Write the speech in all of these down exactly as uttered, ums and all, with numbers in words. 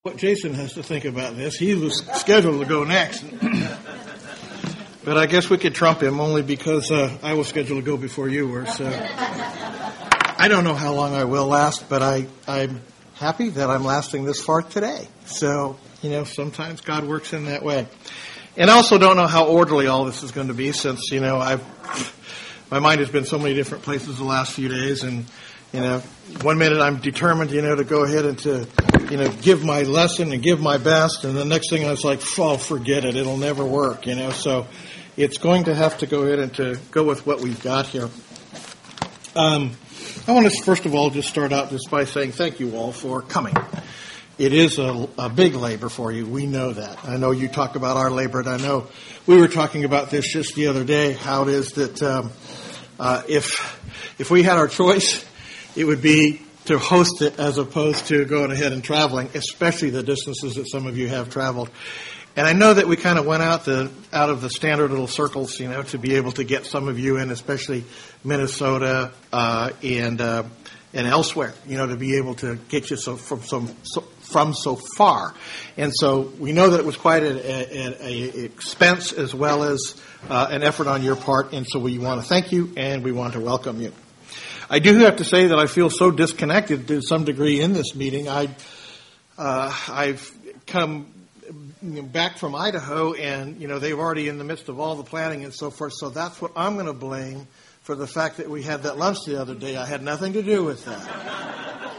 What Jason has to think about this. He was scheduled to go next. But I guess we could trump him only because uh, I was scheduled to go before you were. So I don't know how long I will last, but I, I'm happy that I'm lasting this far today. So, you know, sometimes God works in that way. And I also don't know how orderly all this is going to be since, you know, I've my mind has been so many different places the last few days. And, you know, one minute I'm determined, you know, to go ahead and to, you know, give my lesson and give my best. And the next thing I was like, oh, forget it. It'll never work, you know. So it's going to have to go ahead and to go with what we've got here. Um, I want to, first of all, just start out just by saying thank you all for coming. It is a, a big labor for you. We know that. I know you talk about our labor, and I know we were talking about this just the other day, how it is that um, uh, if if we had our choice, it would be to host it as opposed to going ahead and traveling, especially the distances that some of you have traveled. And I know that we kind of went out the out of the standard little circles, you know, to be able to get some of you in, especially Minnesota uh, and uh, and elsewhere, you know, to be able to get you so from some so, from so far. And so we know that it was quite an a, a expense as well as uh, an effort on your part. And so we want to thank you and we want to welcome you. I do have to say that I feel so disconnected to some degree in this meeting. I uh, I've come back from Idaho, and, you know, they've already in the midst of all the planning and so forth. So that's what I'm going to blame for the fact that we had that lunch the other day. I had nothing to do with that.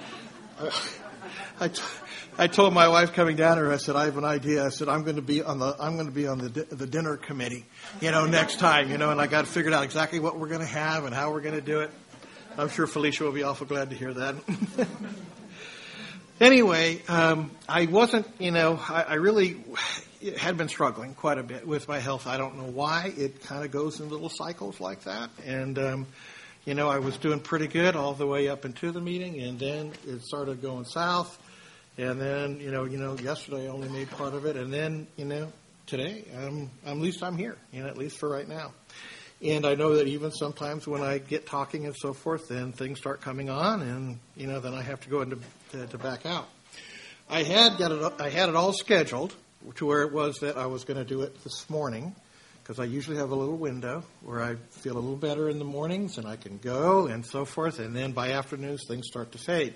I, t- I told my wife coming down here, I said, I have an idea. I said, I'm going to be on the I'm going to be on the di- the dinner committee, you know, next time, you know, and I got figured out exactly what we're going to have and how we're going to do it. I'm sure Felicia will be awful glad to hear that. Anyway, um, I wasn't, you know, I, I really had been struggling quite a bit with my health. I don't know why. It kind of goes in little cycles like that. And, um, you know, I was doing pretty good all the way up into the meeting, and then it started going south. And then, you know, you know, yesterday I only made part of it. And then, you know, today, I'm, I'm, at least I'm here, you know, at least for right now. And I know that even sometimes when I get talking and so forth, then things start coming on, and, you know, then I have to go into to, to back out. I had got it. I had it all scheduled to where it was that I was going to do it this morning, because I usually have a little window where I feel a little better in the mornings and I can go and so forth, and then by afternoons things start to fade.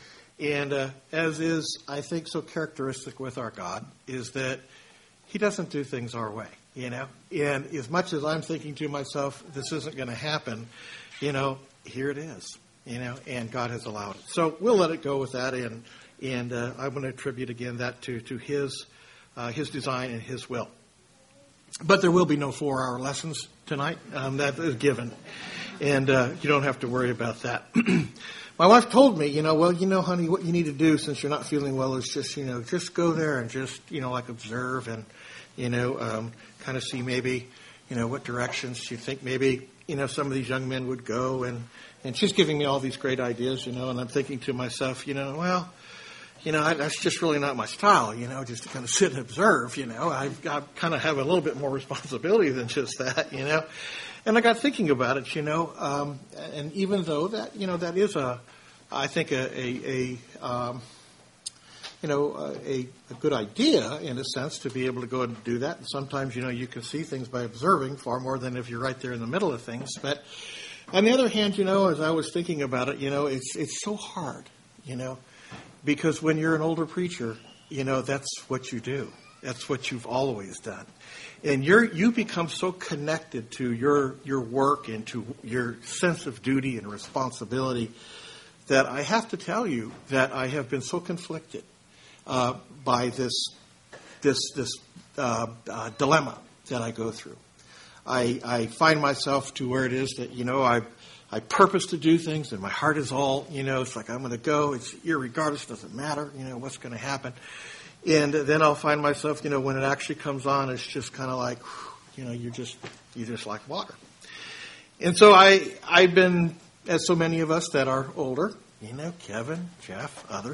And uh, as is, I think, so characteristic with our God, is that He doesn't do things our way. You know, and as much as I'm thinking to myself, this isn't going to happen, you know, here it is, you know, and God has allowed it. So we'll let it go with that, and and uh, I'm going to attribute again that to to His uh, His design and His will. But there will be no four-hour lessons tonight. Um, that is given, and uh, you don't have to worry about that. My wife told me, you know, well, you know, honey, what you need to do since you're not feeling well is just, you know, just go there and just, you know, like observe and, you know, um, kind of see maybe, you know, what directions you think maybe, you know, some of these young men would go. And, and she's giving me all these great ideas, you know, and I'm thinking to myself, you know, well, you know, I, that's just really not my style, you know, just to kind of sit and observe, you know. I, I kind of have a little bit more responsibility than just that, you know. And I got thinking about it, you know, um, and even though that, you know, that is a, I think a, a, a um, you know, a, a good idea in a sense to be able to go and do that. And sometimes, you know, you can see things by observing far more than if you're right there in the middle of things. But on the other hand, you know, as I was thinking about it, you know, it's it's so hard, you know, because when you're an older preacher, you know, that's what you do. That's what you've always done. And you're, you become so connected to your, your work and to your sense of duty and responsibility that I have to tell you that I have been so conflicted uh, by this this this uh, uh, dilemma that I go through. I, I find myself to where it is that, you know, I I purpose to do things and my heart is all, you know, it's like I'm going to go. It's irregardless, doesn't matter, you know, what's going to happen. And then I'll find myself, you know, when it actually comes on, it's just kind of like, you know, you're just, you're just like water. And so I, I've been, as so many of us that are older, you know, Kevin, Jeff, others,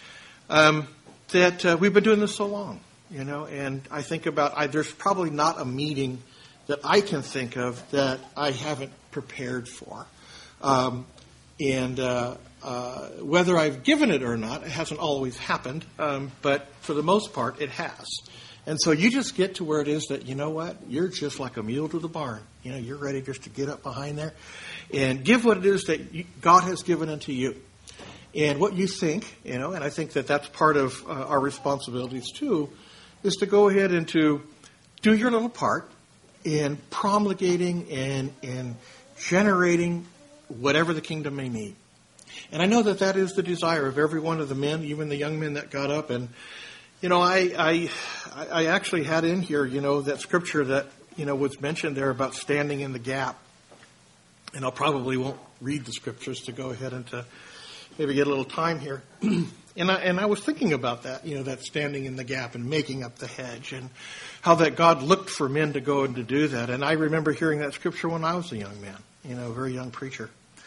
um, that uh, we've been doing this so long, you know, and I think about, I, there's probably not a meeting that I can think of that I haven't prepared for. Um, and uh, uh, whether I've given it or not, it hasn't always happened, um, but for the most part, it has. And so you just get to where it is that, you know what, you're just like a mule to the barn. You know, you're ready just to get up behind there and give what it is that you, God has given unto you. And what you think, you know, and I think that that's part of uh, our responsibilities too, is to go ahead and to do your little part in promulgating and, and generating whatever the kingdom may need. And I know that that is the desire of every one of the men, even the young men that got up. And, you know, I, I, I actually had in here, you know, that scripture that, you know, was mentioned there about standing in the gap. And I probably won't read the scriptures to go ahead and to maybe get a little time here. and I, and I was thinking about that, you know, that standing in the gap and making up the hedge and how that God looked for men to go and to do that. And I remember hearing that scripture when I was a young man, you know, a very young preacher.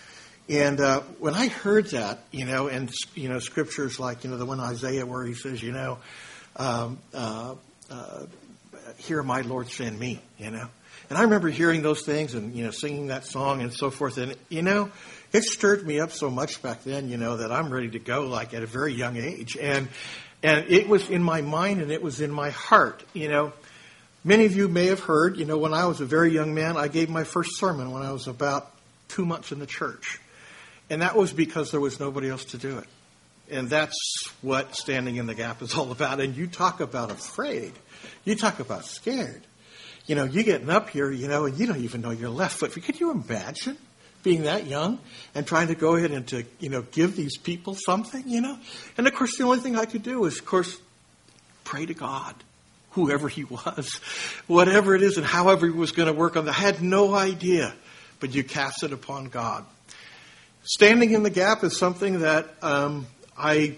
And uh, when I heard that, you know, and, you know, scriptures like, you know, the one Isaiah where he says, you know, um, uh, uh, here my Lord send me, you know. And I remember hearing those things and, you know, singing that song and so forth. And, you know, it stirred me up so much back then, you know, that I'm ready to go like at a very young age. And and it was in my mind and it was in my heart, you know. Many of you may have heard, you know, when I was a very young man, I gave my first sermon when I was about two months in the church. And that was because there was nobody else to do it. And that's what standing in the gap is all about. And you talk about afraid. You talk about scared. You know, you getting up here, you know, and you don't even know your left foot. Could you imagine being that young and trying to go ahead and to, you know, give these people something, you know? And, of course, the only thing I could do is, of course, pray to God, whoever he was, whatever it is and however he was going to work on that. I had no idea, but you cast it upon God. Standing in the gap is something that um, I,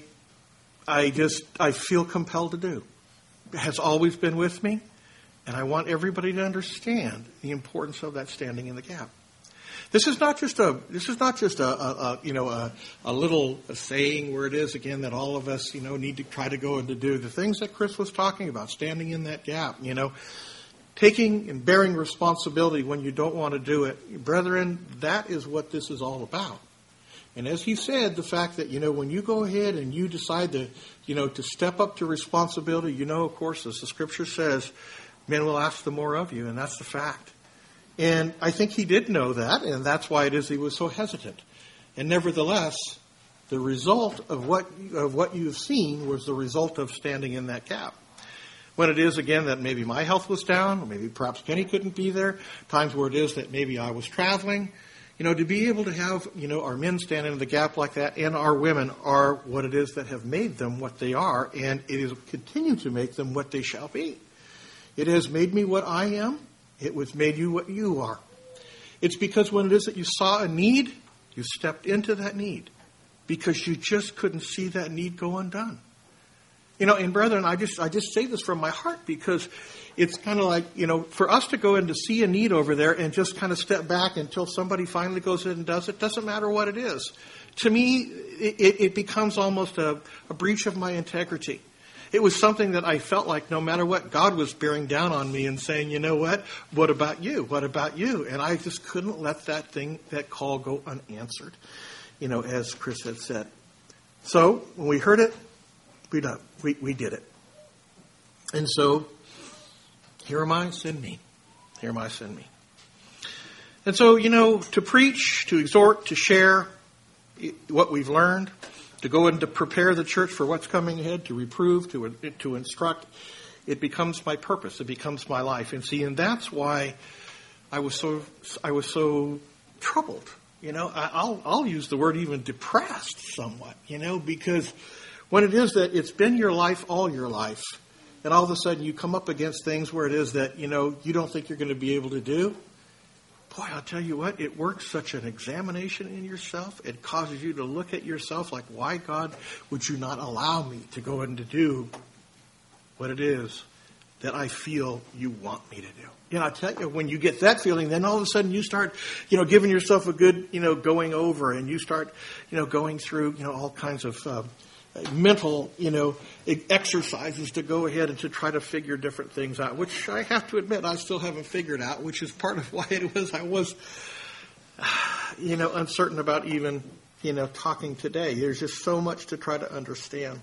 I just, I feel compelled to do. It has always been with me, and I want everybody to understand the importance of that standing in the gap. This is not just a, this is not just a, a, a you know, a, a little a saying where it is again that all of us, you know, need to try to go and to do the things that Chris was talking about, standing in that gap, you know. Taking and bearing responsibility when you don't want to do it. Brethren, that is what this is all about. And as he said, the fact that, you know, when you go ahead and you decide to, you know, to step up to responsibility, you know, of course, as the scripture says, men will ask the more of you, and that's the fact. And I think he did know that, and that's why it is he was so hesitant. And nevertheless, the result of what of what you've seen was the result of standing in that gap. When it is, again, that maybe my health was down, or maybe perhaps Kenny couldn't be there, times where it is that maybe I was traveling, you know, to be able to have, you know, our men stand in the gap like that and our women are what it is that have made them what they are, and it is continue to make them what they shall be. It has made me what I am. It was made you what you are. It's because when it is that you saw a need, you stepped into that need because you just couldn't see that need go undone. You know, and brethren, I just I just say this from my heart because it's kind of like, you know, for us to go in to see a need over there and just kind of step back until somebody finally goes in and does it, doesn't matter what it is. To me, it, it becomes almost a, a breach of my integrity. It was something that I felt like no matter what, God was bearing down on me and saying, you know what, what about you? What about you? And I just couldn't let that thing, that call go unanswered, you know, as Chris had said. So when we heard it, we done, we, we did it. And so, here am I, send me. Here am I, send me. And so, you know, to preach, to exhort, to share what we've learned, to go and to prepare the church for what's coming ahead, to reprove, to to instruct, it becomes my purpose. It becomes my life. And see, and that's why I was so I was so troubled. You know, I, I'll I'll use the word even depressed somewhat. You know, because when it is that it's been your life all your life, and all of a sudden you come up against things where it is that, you know, you don't think you're going to be able to do, boy, I'll tell you what, it works such an examination in yourself. It causes you to look at yourself like, why, God, would you not allow me to go and to do what it is that I feel you want me to do? You know, I tell you, when you get that feeling, then all of a sudden you start, you know, giving yourself a good, you know, going over, and you start, you know, going through, you know, all kinds of uh, mental, you know, exercises to go ahead and to try to figure different things out, which I have to admit I still haven't figured out, which is part of why it was I was, you know, uncertain about even you know, talking today. There's just so much to try to understand.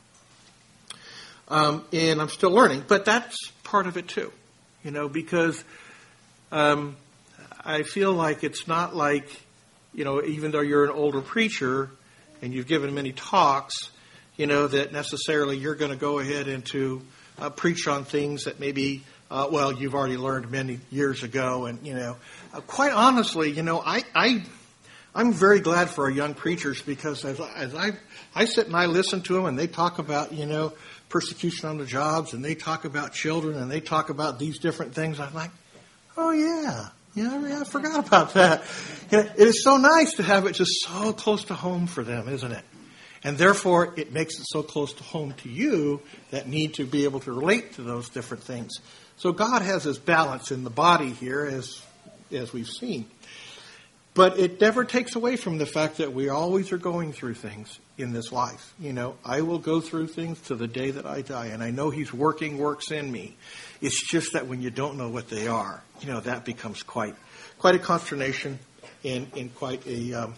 Um, and I'm still learning, but that's part of it too, you know, because um, I feel like it's not like, you know, even though you're an older preacher and you've given many talks, you know, that necessarily you're going to go ahead and to uh, preach on things that maybe, uh, well, you've already learned many years ago. And, you know, uh, quite honestly, you know, I, I, I'm very glad for our young preachers because as, as I, I sit and I listen to them and they talk about, you know, persecution on the jobs and they talk about children and they talk about these different things, I'm like, oh, yeah. Yeah, I forgot about that. You know, it is so nice to have it just so close to home for them, isn't it? And therefore, it makes it so close to home to you that need to be able to relate to those different things. So God has His balance in the body here, as as we've seen. But it never takes away from the fact that we always are going through things in this life. You know, I will go through things to the day that I die, and I know He's working works in me. It's just that when you don't know what they are, you know, that becomes quite quite a consternation and, and quite a um,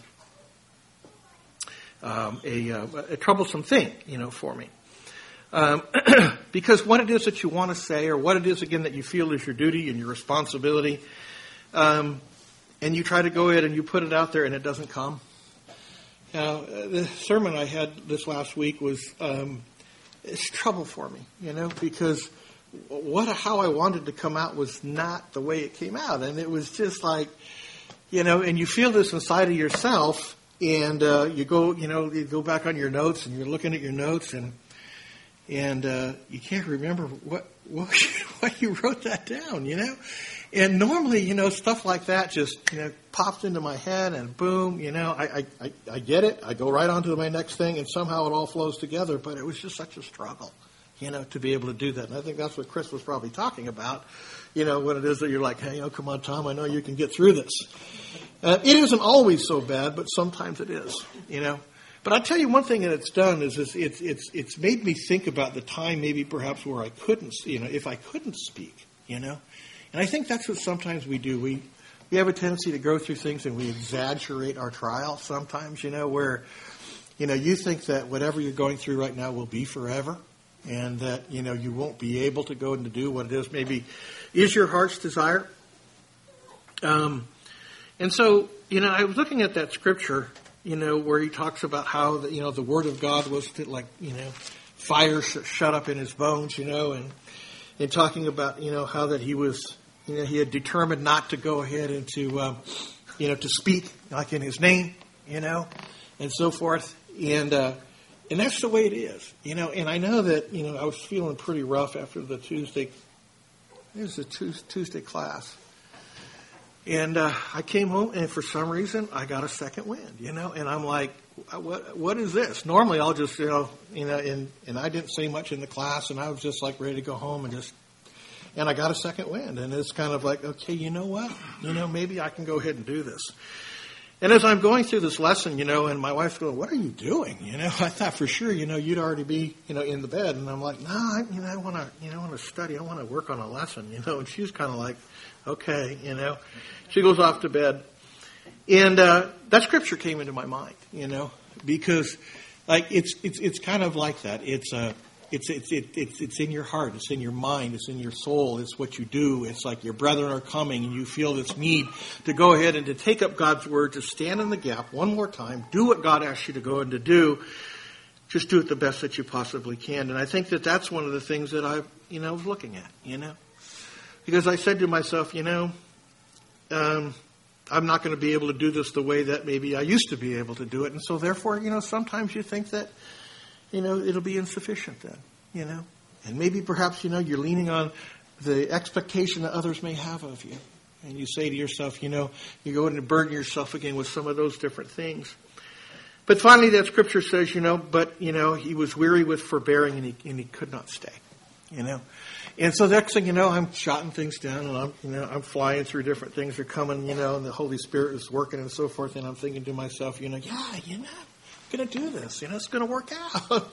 um, a, uh, a troublesome thing, you know, for me. Um, because what it is that you want to say or what it is, again, that you feel is your duty and your responsibility, um, and you try to go ahead and you put it out there and it doesn't come. Now, the sermon I had this last week was um, it's trouble for me, you know, because what how I wanted to come out was not the way it came out. And it was just like, you know, and you feel this inside of yourself and uh, you go, you know, you go back on your notes and you're looking at your notes and and uh, you can't remember what, what why you wrote that down, you know. And normally, you know, stuff like that just, you know, pops into my head and boom, you know, I, I, I get it. I go right on to my next thing and somehow it all flows together. But it was just such a struggle, you know, to be able to do that. And I think that's what Chris was probably talking about, you know, when it is that you're like, hey, oh, come on, Tom, I know you can get through this. Uh, it isn't always so bad, but sometimes it is, you know. But I'll tell you one thing that it's done is, is it's, it's, it's made me think about the time maybe perhaps where I couldn't, you know, if I couldn't speak, you know. And I think that's what sometimes we do. We we have a tendency to go through things and we exaggerate our trial sometimes, you know, where, you know, you think that whatever you're going through right now will be forever and that, you know, you won't be able to go and to do what it is maybe is your heart's desire. Um, and so, you know, I was looking at that scripture, you know, where he talks about how, the, you know, the word of God was to, like, you know, fire sh- shut up in his bones, you know, and, and talking about, you know, how that he was, you know, he had determined not to go ahead and to, um, you know, to speak like in his name, you know, and so forth. And, uh, and that's the way it is, you know, and I know that, you know, I was feeling pretty rough after the Tuesday, it was the Tuesday class. And, uh, I came home and for some reason I got a second wind, you know, and I'm like, what, what is this? Normally I'll just, you know, you know, and, and I didn't say much in the class and I was just like ready to go home and just, and I got a second wind, and it's kind of like, okay, you know what? You know, maybe I can go ahead and do this. And as I'm going through this lesson, you know, and my wife's going, what are you doing? You know, I thought for sure, you know, you'd already be, you know, in the bed. And I'm like, no, nah, I, you know, I want to, you know, I want to study. I want to work on a lesson, you know. And she's kind of like, okay, you know. She goes off to bed. And uh, that scripture came into my mind, you know, because, like, it's it's it's kind of like that. It's a uh, It's it's it's it's in your heart. It's in your mind. It's in your soul. It's what you do. It's like your brethren are coming, and you feel this need to go ahead and to take up God's word, to stand in the gap one more time, do what God asks you to go and to do. Just do it the best that you possibly can. And I think that that's one of the things that I, you know, was looking at, you know, because I said to myself, you know, um, I'm not going to be able to do this the way that maybe I used to be able to do it, and so therefore, you know, sometimes you think that, you know, it'll be insufficient then, you know. And maybe perhaps, you know, you're leaning on the expectation that others may have of you. And you say to yourself, you know, you go in and burden yourself again with some of those different things. But finally that scripture says, you know, but, you know, he was weary with forbearing and he, and he could not stay, you know. And so the next thing you know, I'm jotting things down and I'm, you know, I'm flying through different things are coming, you know, and the Holy Spirit is working and so forth. And I'm thinking to myself, you know, yeah, you know, going to do this, you know, it's going to work out.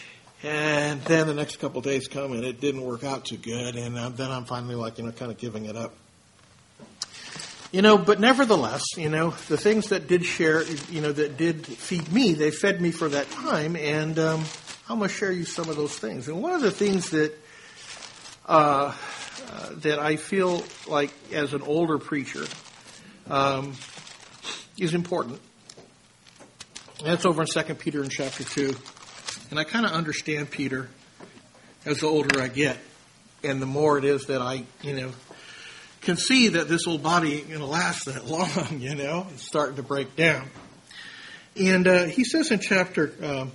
And then the next couple of days come and it didn't work out too good, and um, then I'm finally like, you know, kind of giving it up. You know, but nevertheless, you know, the things that did share, you know, that did feed me, they fed me for that time, and um, I'm going to share you some of those things. And one of the things that uh, uh, that I feel like as an older preacher um, is important, and that's over in Second Peter in chapter two. And I kind of understand Peter as the older I get, and the more it is that I, you know, can see that this old body ain't going to last that long, you know. It's starting to break down. And uh, he says in chapter, um,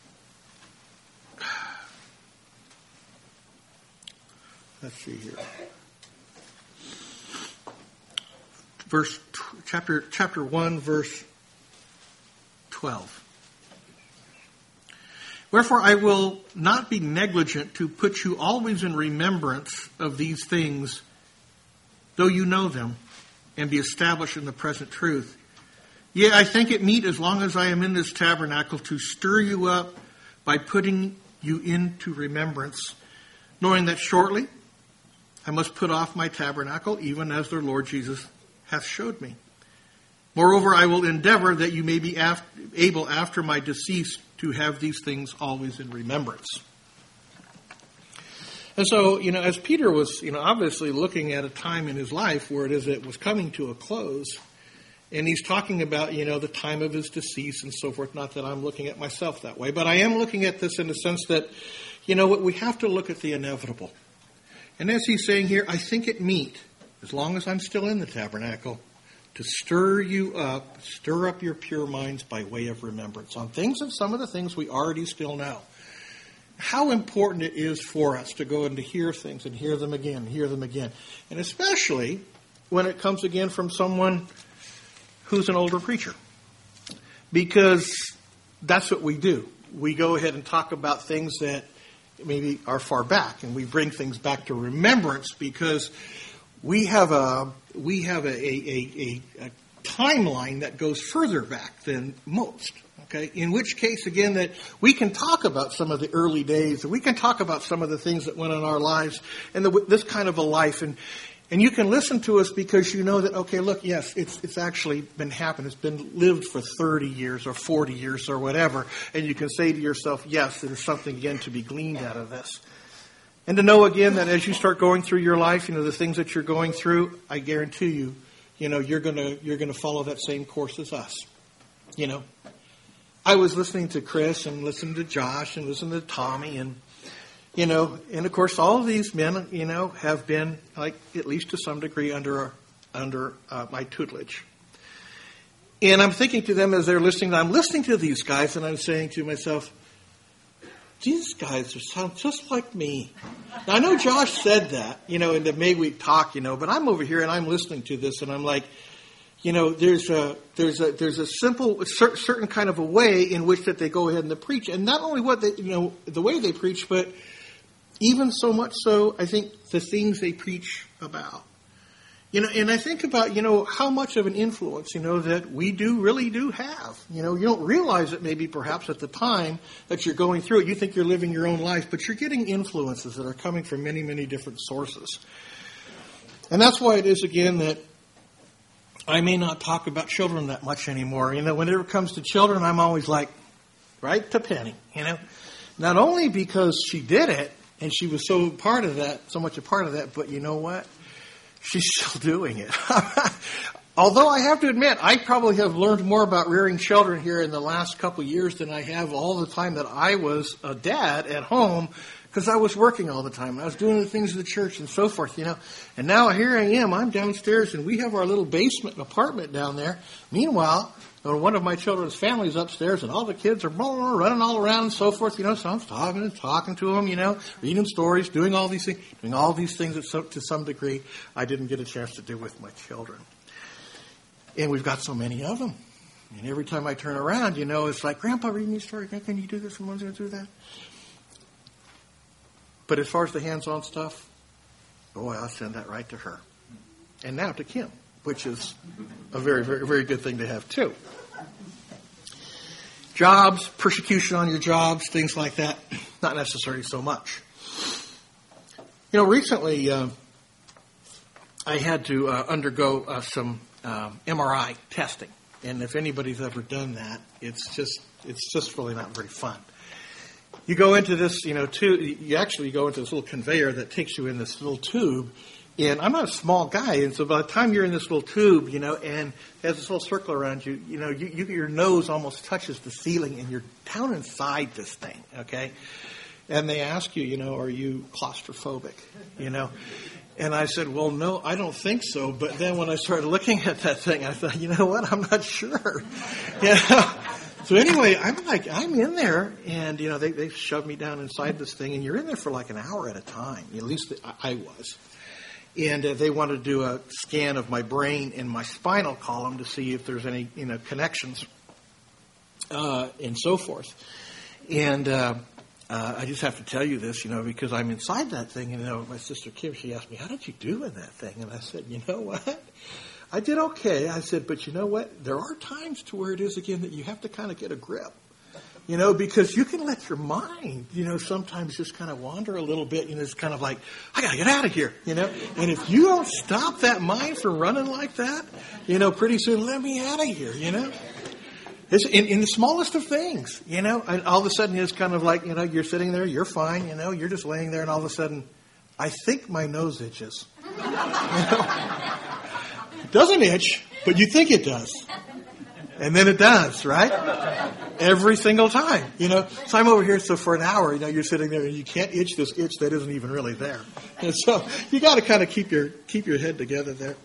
let's see here, verse chapter chapter one, verse twelve. Wherefore I will not be negligent to put you always in remembrance of these things, though you know them, and be established in the present truth. Yea, I think it meet, as long as I am in this tabernacle, to stir you up by putting you into remembrance, knowing that shortly I must put off my tabernacle, even as the Lord Jesus hath showed me. Moreover, I will endeavor that you may be af- able after my decease to have these things always in remembrance. And so, you know, as Peter was, you know, obviously looking at a time in his life where it is it was coming to a close, and he's talking about, you know, the time of his decease and so forth. Not that I'm looking at myself that way, but I am looking at this in the sense that, you know, we have to look at the inevitable. And as he's saying here, I think it meet, as long as I'm still in the tabernacle, to stir you up, stir up your pure minds by way of remembrance on things and some of the things we already still know. How important it is for us to go and to hear things and hear them again, hear them again. And especially when it comes again from someone who's an older preacher. Because that's what we do. We go ahead and talk about things that maybe are far back, and we bring things back to remembrance because we have a we have a, a, a, a timeline that goes further back than most. Okay, in which case, again, that we can talk about some of the early days, and we can talk about some of the things that went on in our lives, and the, this kind of a life, and and you can listen to us because you know that, okay, look, yes, it's it's actually been happened. It's been lived for thirty years or forty years or whatever, and you can say to yourself, yes, there's something again to be gleaned out of this. And to know again that as you start going through your life, you know, the things that you're going through, I guarantee you, you know, you're gonna you're gonna follow that same course as us. You know, I was listening to Chris and listening to Josh and listening to Tommy, and you know, and of course, all of these men, you know, have been like at least to some degree under under uh, my tutelage. And I'm thinking to them as they're listening. I'm listening to these guys, and I'm saying to myself, these guys are sound just like me. Now, I know Josh said that, you know, in the May Week talk, you know, but I'm over here and I'm listening to this and I'm like, you know, there's a there's a there's a simple cer- certain kind of a way in which that they go ahead and they preach, and not only what they, you know, the way they preach, but even so much so, I think the things they preach about. You know, and I think about, you know, how much of an influence, you know, that we do really do have. You know, you don't realize it maybe perhaps at the time that you're going through it. You think you're living your own life, but you're getting influences that are coming from many, many different sources. And that's why it is, again, that I may not talk about children that much anymore. You know, whenever it comes to children, I'm always like, right to Penny, you know. Not only because she did it, and she was so part of that, so much a part of that, but you know what? She's still doing it. Although I have to admit, I probably have learned more about rearing children here in the last couple of years than I have all the time that I was a dad at home, because I was working all the time. I was doing the things of the church and so forth, you know. And now here I am. I'm downstairs, and we have our little basement apartment down there. Meanwhile, one of my children's families upstairs, and all the kids are running all around and so forth, you know. So I'm talking and talking to them, you know, reading stories, doing all these things, doing all these things that so, to some degree I didn't get a chance to do with my children. And we've got so many of them. And every time I turn around, you know, it's like, Grandpa, read me a story. Can you do this? Someone's going to do that. But as far as the hands-on stuff, boy, I'll send that right to her. And now to Kim, which is a very, very, very good thing to have, too. Jobs, persecution on your jobs, things like that, not necessarily so much. You know, recently uh, I had to uh, undergo uh, some um, M R I testing. And if anybody's ever done that, it's just it's just really not very fun. You go into this, you know, tube, you actually go into this little conveyor that takes you in this little tube. And I'm not a small guy, and so by the time you're in this little tube, you know, and it has this little circle around you, you know, you, you, your nose almost touches the ceiling, and you're down inside this thing, okay? And they ask you, you know, are you claustrophobic, you know? And I said, well, no, I don't think so. But then when I started looking at that thing, I thought, you know what, I'm not sure. You know? So anyway, I'm like, I'm in there, and, you know, they, they shoved me down inside this thing, and you're in there for like an hour at a time. At least I was. And uh, they wanted to do a scan of my brain and my spinal column to see if there's any, you know, connections uh, and so forth. And uh, uh, I just have to tell you this, you know, because I'm inside that thing. And, you know, my sister Kim, she asked me, how did you do in that thing? And I said, you know what? I did okay. I said, but you know what? There are times to where it is, again, that you have to kind of get a grip. You know, because you can let your mind, you know, sometimes just kind of wander a little bit. You know, it's kind of like, I got to get out of here, you know. And if you don't stop that mind from running like that, you know, pretty soon, let me out of here, you know. It's in, in the smallest of things, you know. And all of a sudden, it's kind of like, you know, you're sitting there, you're fine, you know, you're just laying there, and all of a sudden, I think my nose itches. You know? It doesn't itch, but you think it does. And then it does, right? Every single time, you know. So I'm over here, so for an hour, you know, you're sitting there and you can't itch this itch that isn't even really there. And so you got to kind of keep your keep your head together there.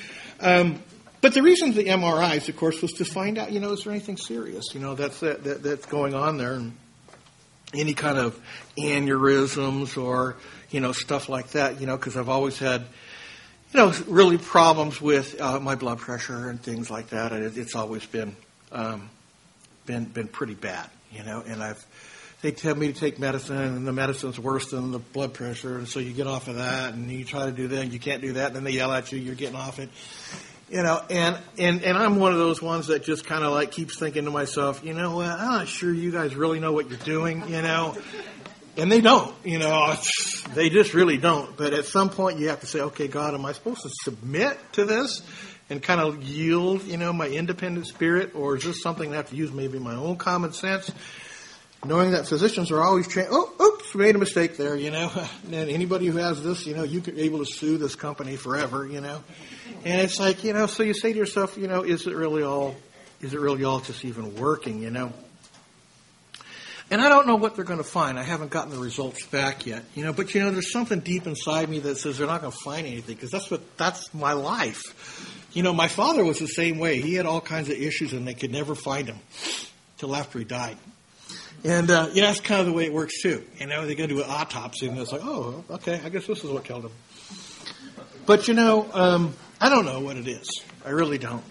Um, but the reason for the M R Is, of course, was to find out, you know, is there anything serious, you know, that's that, that that's going on there, and any kind of aneurysms or, you know, stuff like that, you know, because I've always had, you know, really problems with uh, my blood pressure and things like that. And it, it's always been, um, been, been pretty bad, you know. And I've, they tell me to take medicine, and the medicine's worse than the blood pressure, and so you get off of that, and you try to do that, and you can't do that, and then they yell at you, you're getting off it, you know. And and and I'm one of those ones that just kind of like keeps thinking to myself, you know, well, I'm not sure you guys really know what you're doing, you know. And they don't, you know, they just really don't. But at some point you have to say, okay, God, am I supposed to submit to this and kind of yield, you know, my independent spirit? Or is this something I have to use maybe my own common sense? Knowing that physicians are always trained, oh, oops, made a mistake there, you know. And anybody who has this, you know, you could be able to sue this company forever, you know. And it's like, you know, so you say to yourself, you know, is it really all, is it really all just even working, you know? And I don't know what they're going to find. I haven't gotten the results back yet, you know. But you know, there's something deep inside me that says they're not going to find anything, because that's what that's my life. You know, my father was the same way. He had all kinds of issues, and they could never find him till after he died. And uh, you know, that's kind of the way it works too. You know, they go to an autopsy, and it's like, oh, okay, I guess this is what killed him. But you know, um, I don't know what it is. I really don't.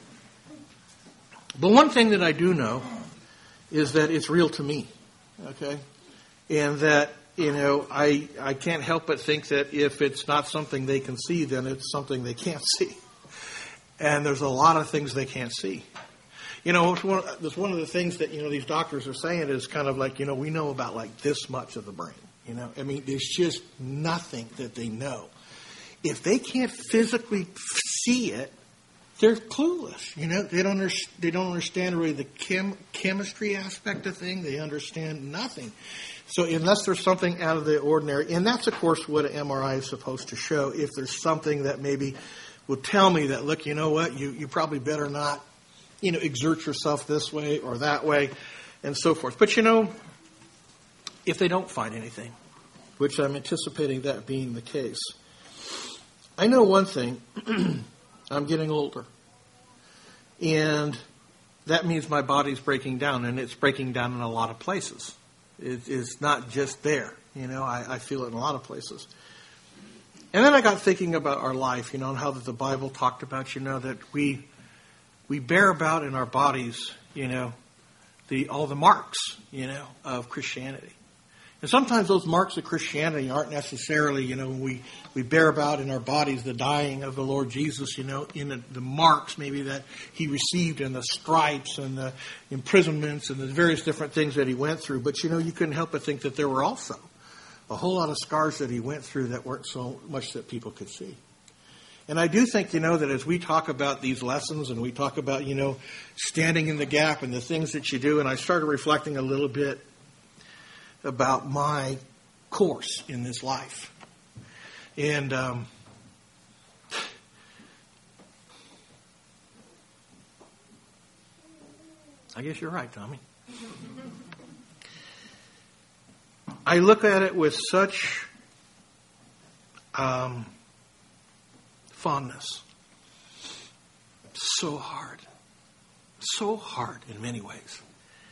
But one thing that I do know is that it's real to me. Okay, and that, you know, I I can't help but think that if it's not something they can see, then it's something they can't see. And there's a lot of things they can't see. You know, it's one, it's one of the things that, you know, these doctors are saying is kind of like, you know, we know about like this much of the brain. You know, I mean, there's just nothing that they know. If they can't physically see it, they're clueless. You know, they don't under, they don't understand really the chem, chemistry aspect of things. They understand nothing. So unless there's something out of the ordinary, and that's of course what an M R I is supposed to show. If there's something that maybe will tell me that, look, you know what, you you probably better not, you know, exert yourself this way or that way, and so forth. But you know, if they don't find anything, which I'm anticipating that being the case, I know one thing. I'm getting older. And that means my body's breaking down, and it's breaking down in a lot of places. It, it's not just there. You know, I, I feel it in a lot of places. And then I got thinking about our life, you know, and how that the Bible talked about, you know, that we we bear about in our bodies, you know, the all the marks, you know, of Christianity. And sometimes those marks of Christianity aren't necessarily, you know, when we, we bear about in our bodies the dying of the Lord Jesus, you know, in the, the marks maybe that he received and the stripes and the imprisonments and the various different things that he went through. But, you know, you couldn't help but think that there were also a whole lot of scars that he went through that weren't so much that people could see. And I do think, you know, that as we talk about these lessons and we talk about, you know, standing in the gap and the things that you do, and I started reflecting a little bit about my course in this life. And um, I guess you're right, Tommy. I look at it with such um, fondness. So hard. So hard in many ways.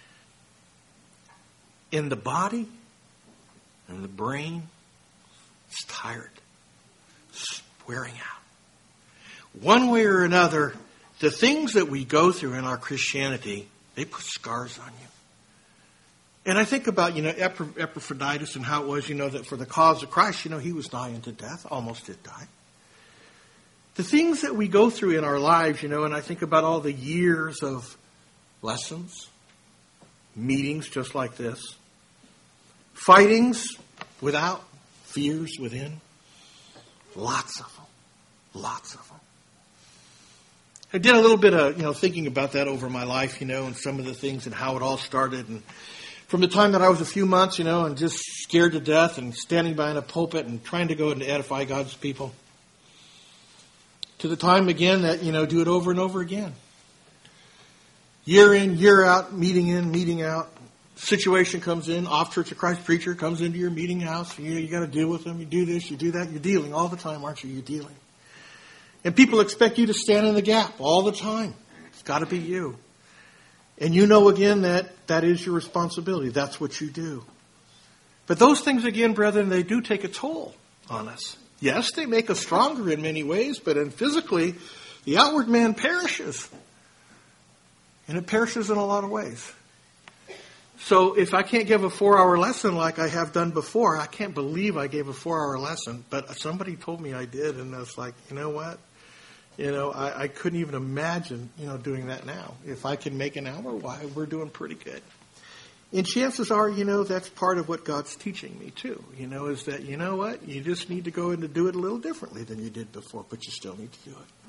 In the body and the brain, it's tired. It's wearing out. One way or another, the things that we go through in our Christianity, they put scars on you. And I think about, you know, Epaphroditus and how it was, you know, that for the cause of Christ, you know, he was nigh unto death, almost did die. The things that we go through in our lives, you know, and I think about all the years of lessons, meetings just like this, fightings without, fears within, lots of them, lots of them. I did a little bit of, you know, thinking about that over my life, you know, and some of the things and how it all started. And from the time that I was a few months, you know, and just scared to death and standing behind a pulpit and trying to go and edify God's people, to the time again that, you know, do it over and over again. Year in, year out, meeting in, meeting out. Situation comes in, off Church of Christ preacher comes into your meeting house. You know, you got to deal with them. You do this, you do that. You're dealing all the time, aren't you? You're dealing. And people expect you to stand in the gap all the time. It's got to be you. And you know, again, that that is your responsibility. That's what you do. But those things, again, brethren, they do take a toll on us. Yes, they make us stronger in many ways, but in physically, the outward man perishes. And it perishes in a lot of ways. So if I can't give a four-hour lesson like I have done before, I can't believe I gave a four-hour lesson, but somebody told me I did, and I was like, you know what? You know, I, I couldn't even imagine, you know, doing that now. If I can make an hour, why, we're doing pretty good. And chances are, you know, that's part of what God's teaching me, too. You know, is that, you know what? You just need to go in and do it a little differently than you did before, but you still need to do it.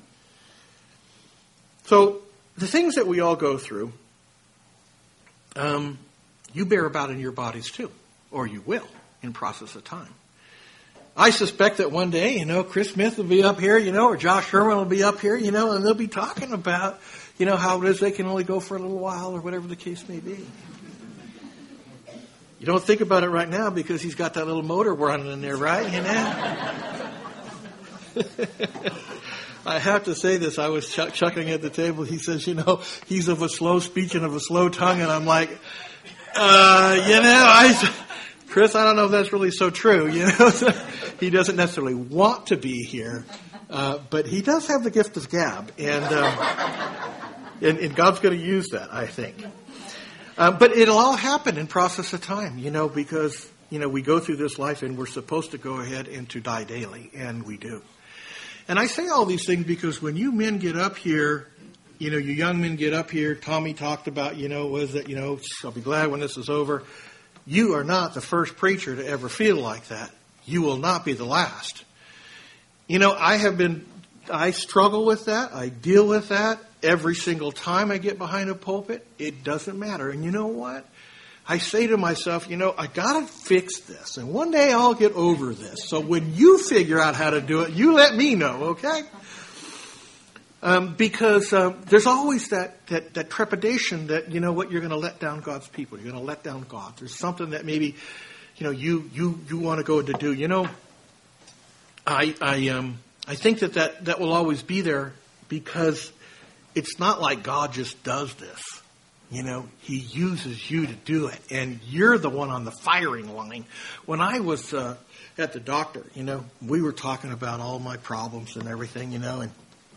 So the things that we all go through, um, you bear about in your bodies, too. Or you will in process of time. I suspect that one day, you know, Chris Smith will be up here, you know, or Josh Sherman will be up here, you know, and they'll be talking about, you know, how it is they can only go for a little while or whatever the case may be. You don't think about it right now because he's got that little motor running in there, right? You know? I have to say this. I was ch- chuckling at the table. He says, you know, he's of a slow speech and of a slow tongue. And I'm like, uh, you know, I... Chris, I don't know if that's really so true. You know, he doesn't necessarily want to be here, uh, but he does have the gift of gab, and um, and, and God's going to use that, I think. Uh, but it'll all happen in process of time, you know, because you know we go through this life and we're supposed to go ahead and to die daily, and we do. And I say all these things because when you men get up here, you know, you young men get up here. Tommy talked about, you know, was that you know, I'll be glad when this is over. You are not the first preacher to ever feel like that. You will not be the last. You know, I have been, I struggle with that. I deal with that every single time I get behind a pulpit. It doesn't matter. And you know what? I say to myself, you know, I got to fix this. And one day I'll get over this. So when you figure out how to do it, you let me know, okay? Um, because uh, there's always that, that, that trepidation that, you know what, you're going to let down God's people. You're going to let down God. There's something that maybe, you know, you you, you want to go to do. You know, I I um I think that, that that will always be there because it's not like God just does this. You know, He uses you to do it, and you're the one on the firing line. When I was uh, at the doctor, you know, we were talking about all my problems and everything, you know, and.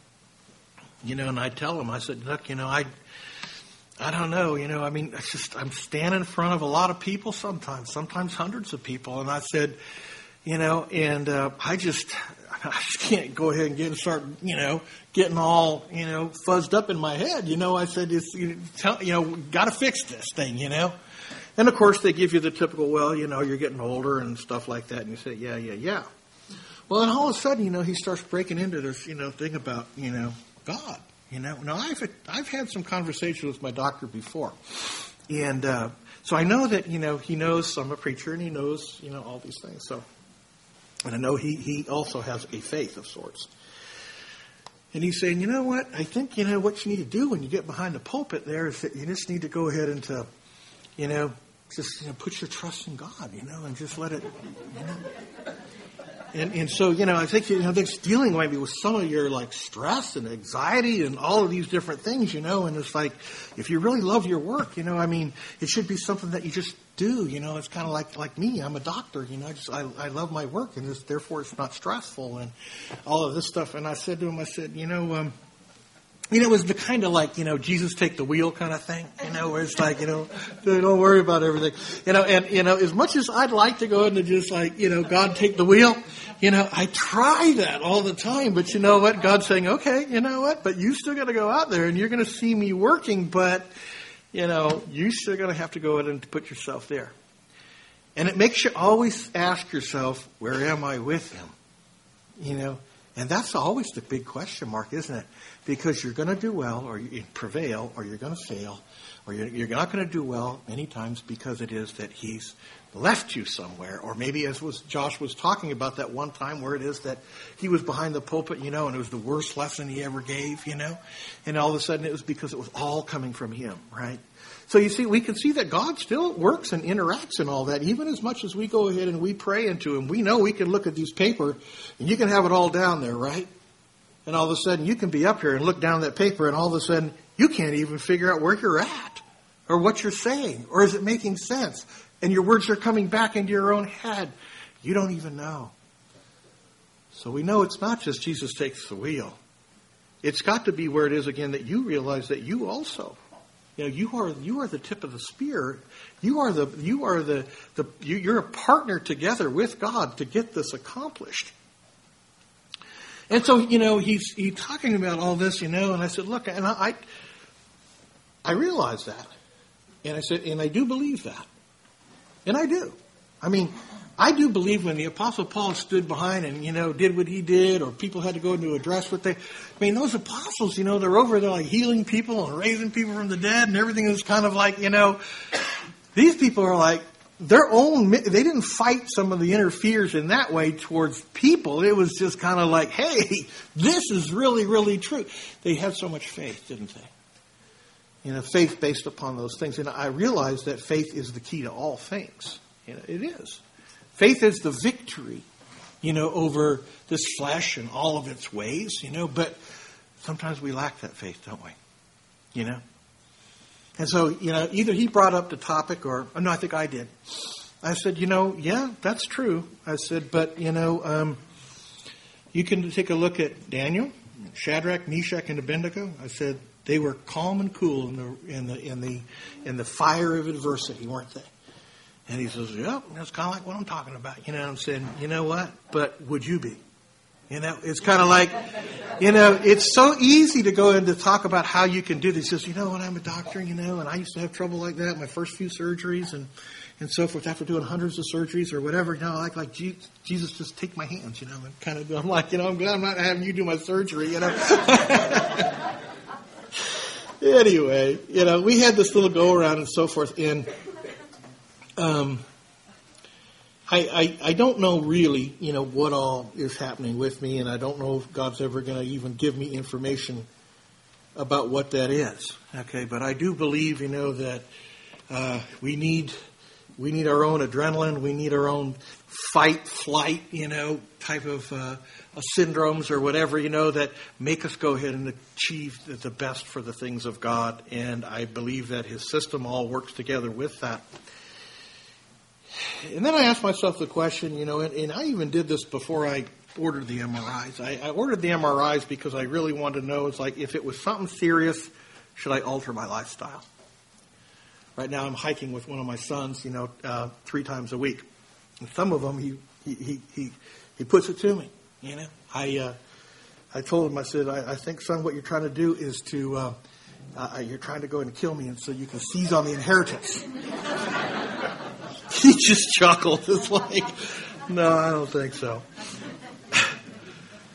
You know, and I tell him, I said, look, you know, I, I don't know, you know, I mean, it's just, I'm standing in front of a lot of people sometimes, sometimes hundreds of people. And I said, you know, and uh, I just, I just can't go ahead and get start, you know, getting all, you know, fuzzed up in my head. You know, I said, it's, you, tell, you know, got to fix this thing, you know. And, of course, they give you the typical, well, you know, you're getting older and stuff like that. And you say, yeah, yeah, yeah. Well, then all of a sudden, you know, he starts breaking into this, you know, thing about, you know, God. You know, now I've I've had some conversations with my doctor before, and uh, so I know that, you know, he knows I'm a preacher and he knows, you know, all these things. So, and I know he he also has a faith of sorts. And he's saying, you know what? I think, you know, what you need to do when you get behind the pulpit there is that you just need to go ahead and to, you know, just, you know, put your trust in God, you know, and just let it, you know. And, and so, you know, I think, you know, that's dealing maybe with some of your, like, stress and anxiety and all of these different things, you know, and it's like, if you really love your work, you know, I mean, it should be something that you just do, you know. It's kind of like, like me. I'm a doctor, you know, I just, I, I love my work, and just, therefore it's not stressful and all of this stuff. And I said to him, I said, you know, um, you know, it was the kind of like, you know, Jesus take the wheel kind of thing, you know, where it's like, you know, don't worry about everything. You know, and, you know, as much as I'd like to go into just like, you know, God take the wheel, you know, I try that all the time. But you know what? God's saying, okay, you know what? But you still got to go out there and you're going to see me working. But, you know, you still going to have to go in and put yourself there. And it makes you always ask yourself, where am I with him? You know, and that's always the big question mark, isn't it? Because you're going to do well, or you prevail, or you're going to fail, or you're, you're not going to do well many times because it is that he's left you somewhere. Or maybe, as was Josh was talking about that one time where it is that he was behind the pulpit, you know, and it was the worst lesson he ever gave, you know. And all of a sudden it was because it was all coming from him, right? So you see, we can see that God still works and interacts in all that. Even as much as we go ahead and we pray into him, we know we can look at these paper and you can have it all down there, right? And all of a sudden you can be up here and look down that paper and all of a sudden you can't even figure out where you're at or what you're saying, or is it making sense? And your words are coming back into your own head. You don't even know. So we know it's not just Jesus takes the wheel. It's got to be where it is again that you realize that you also, you know, you are you are the tip of the spear. You are the you are the the you, you're a partner together with God to get this accomplished. And so, you know, he's he's talking about all this, you know, and I said, look, and I I, I realize that, and I said, and I do believe that, and I do. I mean, I do believe when the Apostle Paul stood behind and, you know, did what he did, or people had to go into address what they, I mean, those apostles, you know, they're over there like healing people and raising people from the dead, and everything is kind of like, you know, these people are like, their own, they didn't fight some of the interferes in that way towards people. It was just kind of like, hey, this is really, really true. They had so much faith, didn't they? You know, faith based upon those things. And I realize that faith is the key to all things. You know, it is. Faith is the victory, you know, over this flesh and all of its ways, you know, but sometimes we lack that faith, don't we? You know? And so, you know, either he brought up the topic or, oh, no, I think I did. I said, you know, yeah, that's true. I said, but, you know, um, you can take a look at Daniel, Shadrach, Meshach, and Abednego. I said, they were calm and cool in the in the in the in the fire of adversity, weren't they? And he says, yep, that's kind of like what I'm talking about. You know, I'm saying, you know what? But would you be? You know, it's kind of like, you know, it's so easy to go in to talk about how you can do this. He says, you know what, I'm a doctor, you know, and I used to have trouble like that, my first few surgeries and, and so forth, after doing hundreds of surgeries or whatever. You know, like, like Jesus, just take my hands, you know, and kind of, I'm like, you know, I'm glad I'm not having you do my surgery, you know. Anyway, you know, we had this little go around and so forth, and um, I, I I don't know really, you know, what all is happening with me, and I don't know if God's ever going to even give me information about what that is. Okay, but I do believe, you know, that uh, we need we need our own adrenaline, we need our own fight, flight, you know, type of uh, syndromes or whatever, you know, that make us go ahead and achieve the best for the things of God. And I believe that his system all works together with that. And then I asked myself the question, you know, and, and I even did this before I ordered the M R Is. I, I ordered the M R Is because I really wanted to know, it's like, if it was something serious, should I alter my lifestyle? Right now I'm hiking with one of my sons, you know, uh, three times a week. And some of them, he he he he, he puts it to me, you know. I uh, I told him, I said, I, I think, son, what you're trying to do is to, uh, uh, you're trying to go in and kill me, and so you can seize on the inheritance. He just chuckled. It's like, no, I don't think so.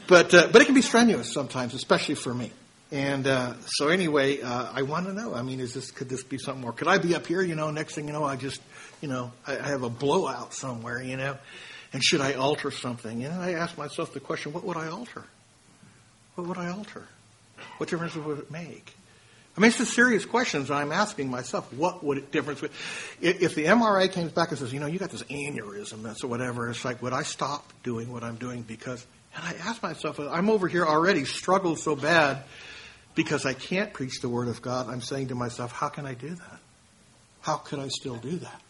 but uh, but it can be strenuous sometimes, especially for me. And uh, so anyway, uh, I want to know. I mean, is this could this be something more? Could I be up here? You know, next thing you know, I just you know I, I have a blowout somewhere. You know, and should I alter something? And I ask myself the question: what would I alter? What would I alter? What difference would it make? I mean, it's the serious questions I'm asking myself. What would it difference with? If the M R A comes back and says, you know, you got this aneurysm, that's or whatever, it's like, would I stop doing what I'm doing because? And I ask myself, I'm over here already struggled so bad because I can't preach the Word of God. I'm saying to myself, how can I do that? How could I still do that?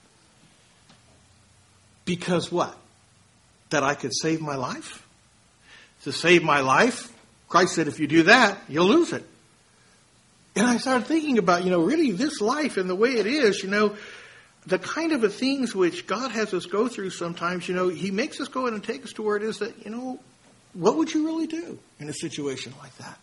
Because what? That I could save my life? To save my life, Christ said, if you do that, you'll lose it. And I started thinking about, you know, really this life and the way it is, you know, the kind of things which God has us go through sometimes, you know, He makes us go in and take us to where it is that, you know, what would you really do in a situation like that?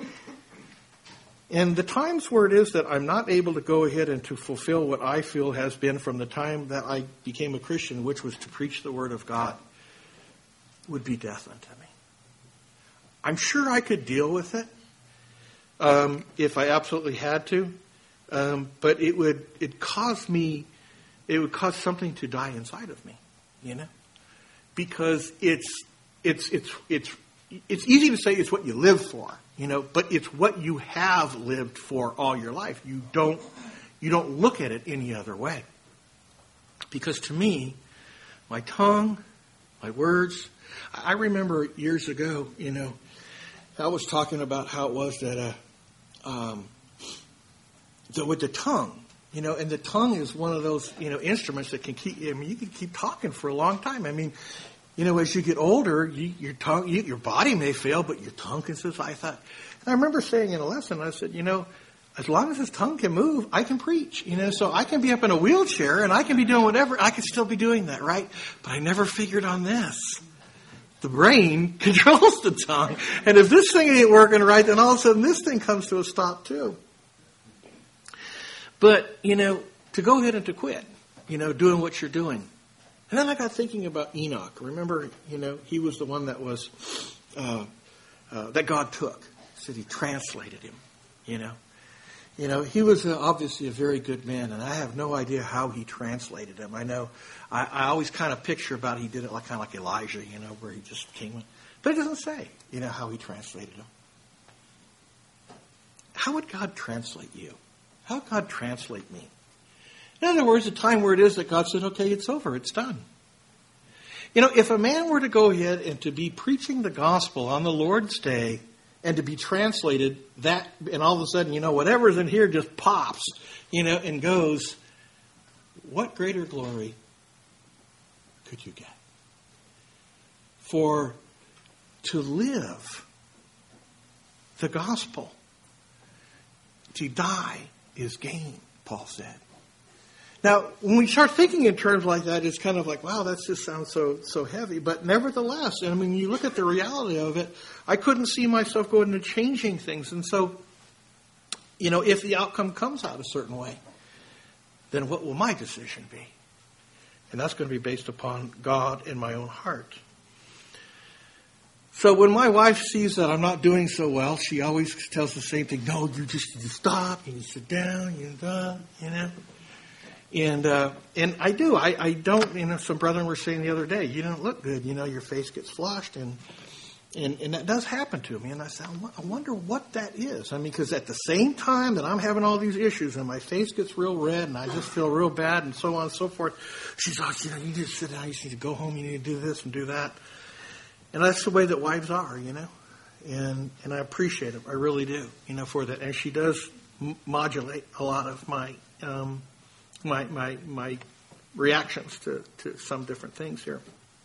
And the times where it is that I'm not able to go ahead and to fulfill what I feel has been from the time that I became a Christian, which was to preach the Word of God, would be death unto me. I'm sure I could deal with it. Um, if I absolutely had to, um, but it would it cause me, it would cause something to die inside of me, you know, because it's it's it's it's it's easy to say it's what you live for, you know, but it's what you have lived for all your life. You don't you don't look at it any other way, because to me, my tongue, my words. I remember years ago, you know, I was talking about how it was that. Uh, Um, the, with the tongue, you know, and the tongue is one of those, you know, instruments that can keep, I mean, you can keep talking for a long time. I mean, you know, as you get older, you, your tongue, you, your body may fail, but your tongue can still, I thought, and I remember saying in a lesson, I said, you know, as long as his tongue can move, I can preach, you know, so I can be up in a wheelchair and I can be doing whatever, I can still be doing that, right? But I never figured on this. The brain controls the tongue. And if this thing ain't working right, then all of a sudden this thing comes to a stop too. But, you know, to go ahead and to quit, you know, doing what you're doing. And then I got thinking about Enoch. Remember, you know, he was the one that was, uh, uh, that God took. He said he translated him, you know. You know, he was uh, obviously a very good man, and I have no idea how he translated him. I know, I, I always kind of picture about he did it like kind of like Elijah, you know, where he just came. But it doesn't say, you know, how he translated him. How would God translate you? How would God translate me? In other words, a time where it is that God said, okay, it's over, it's done. You know, if a man were to go ahead and to be preaching the gospel on the Lord's day, and to be translated that, and all of a sudden, you know, whatever's in here just pops, you know, and goes, what greater glory could you get? For to live the gospel, to die is gain, Paul said. Now, when we start thinking in terms like that, it's kind of like, wow, that just sounds so so heavy. But nevertheless, I mean, you look at the reality of it, I couldn't see myself going into changing things. And so, you know, if the outcome comes out a certain way, then what will my decision be? And that's going to be based upon God in my own heart. So when my wife sees that I'm not doing so well, she always tells the same thing. No, you just you stop, you sit down, you go, you know. And uh, and I do. I, I don't, you know, some brethren were saying the other day, you don't look good. You know, your face gets flushed. And and, and that does happen to me. And I said, I wonder what that is. I mean, because at the same time that I'm having all these issues and my face gets real red and I just feel real bad and so on and so forth, she's like, you know, you need to sit down. You need to go home. You need to do this and do that. And that's the way that wives are, you know. And and I appreciate it. I really do, you know, for that. And she does m- modulate a lot of my um My, my my reactions to, to some different things here.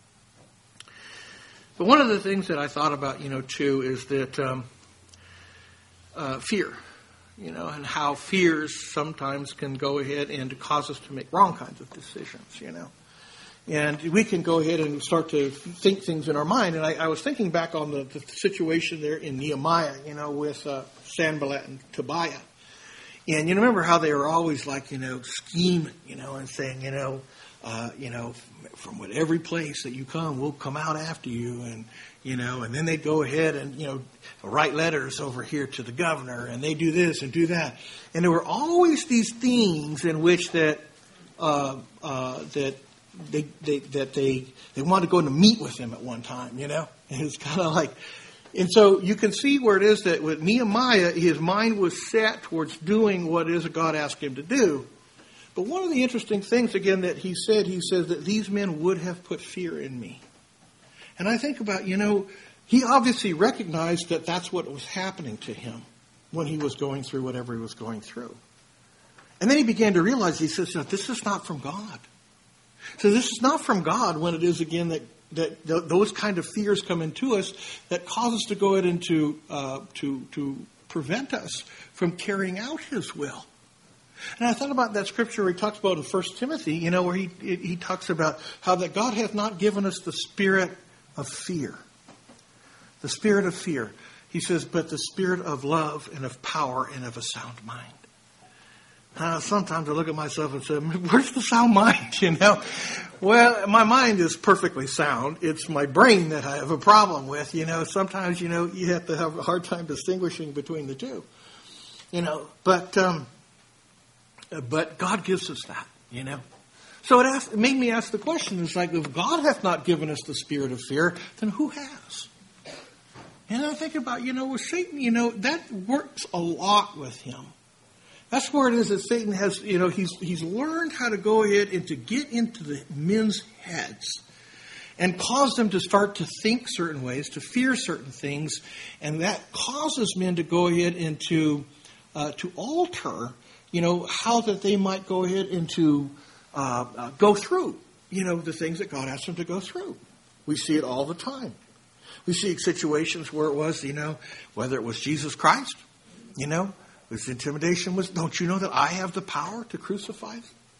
But one of the things that I thought about, you know, too, is that um, uh, fear, you know, and how fears sometimes can go ahead and cause us to make wrong kinds of decisions, you know. And we can go ahead and start to think things in our mind. And I, I was thinking back on the, the situation there in Nehemiah, you know, with uh, Sanballat and Tobiah. And you remember how they were always like, you know, scheming, you know, and saying, you know, uh, you know, from what every place that you come, we'll come out after you. And, you know, and then they'd go ahead and, you know, write letters over here to the governor, and they do this and do that. And there were always these things in which that, uh, uh, that they, they, that they, they wanted to go to meet with him at one time, you know. And it's kind of like, and so you can see where it is that with Nehemiah, his mind was set towards doing what it is that God asked him to do. But one of the interesting things, again, that he said, he says that these men would have put fear in me. And I think about, you know, he obviously recognized that that's what was happening to him when he was going through whatever he was going through. And then he began to realize, he says, no, this is not from God. So this is not from God when it is, again, that, that th- those kind of fears come into us that cause us to go ahead and to, uh, to, to prevent us from carrying out his will. And I thought about that scripture where he talks about in First Timothy, you know, where he, he talks about how that God hath not given us the spirit of fear. The spirit of fear. He says, but the spirit of love and of power and of a sound mind. Uh, sometimes I look at myself and say, where's the sound mind, you know? Well, my mind is perfectly sound. It's my brain that I have a problem with, you know. Sometimes, you know, you have to have a hard time distinguishing between the two, you know. But um, but God gives us that, you know. So it, asked, it made me ask the question, it's like, if God hath not given us the spirit of fear, then who has? And I think about, you know, with Satan, you know, that works a lot with him. That's where it is that Satan has, you know, he's he's learned how to go ahead and to get into the men's heads and cause them to start to think certain ways, to fear certain things, and that causes men to go ahead and to, uh, to alter, you know, how that they might go ahead and to uh, uh, go through, you know, the things that God asked them to go through. We see it all the time. We see situations where it was, you know, whether it was Jesus Christ, you know, this intimidation was, don't you know that I have the power to crucify?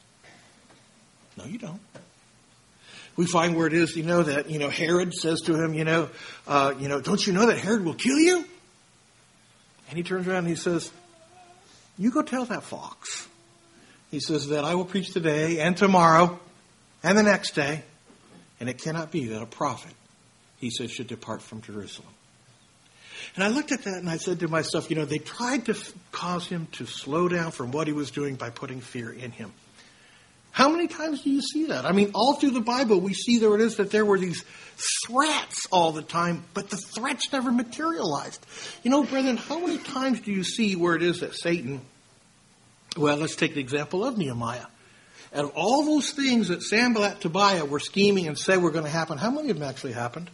No, you don't. We find where it is, you know, that, you know, Herod says to him, you know, uh, you know, don't you know that Herod will kill you? And he turns around and he says, you go tell that fox. He says that I will preach today and tomorrow and the next day, and it cannot be that a prophet, he says, should depart from Jerusalem. And I looked at that and I said to myself, you know, they tried to f- cause him to slow down from what he was doing by putting fear in him. How many times do you see that? I mean, all through the Bible, we see there it is that there were these threats all the time, but the threats never materialized. You know, brethren, how many times do you see where it is that Satan, well, let's take the example of Nehemiah. Out of all those things that Sanballat, Tobiah were scheming and said were going to happen, how many of them actually happened?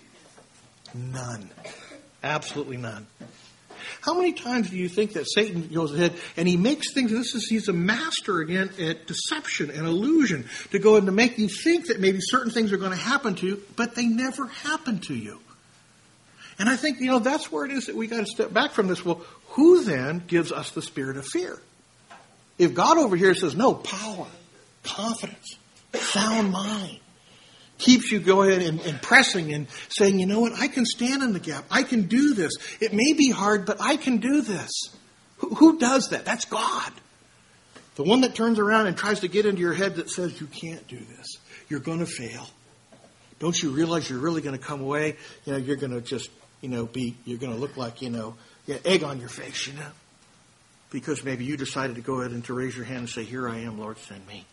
None. Absolutely none. How many times do you think that Satan goes ahead and he makes things, this is, he's a master again at deception and illusion, to go and to make you think that maybe certain things are going to happen to you, but they never happen to you. And I think, you know, that's where it is that we got to step back from this. Well, who then gives us the spirit of fear? If God over here says, no, power, confidence, sound mind, keeps you going and, and pressing and saying, you know what, I can stand in the gap. I can do this. It may be hard, but I can do this. Who, who does that? That's God. The one that turns around and tries to get into your head that says, you can't do this. You're going to fail. Don't you realize you're really going to come away? You know, you're going to just, you know, be, you're going to look like, you know, yeah, egg on your face, you know, because maybe you decided to go ahead and to raise your hand and say, here I am, Lord, send me.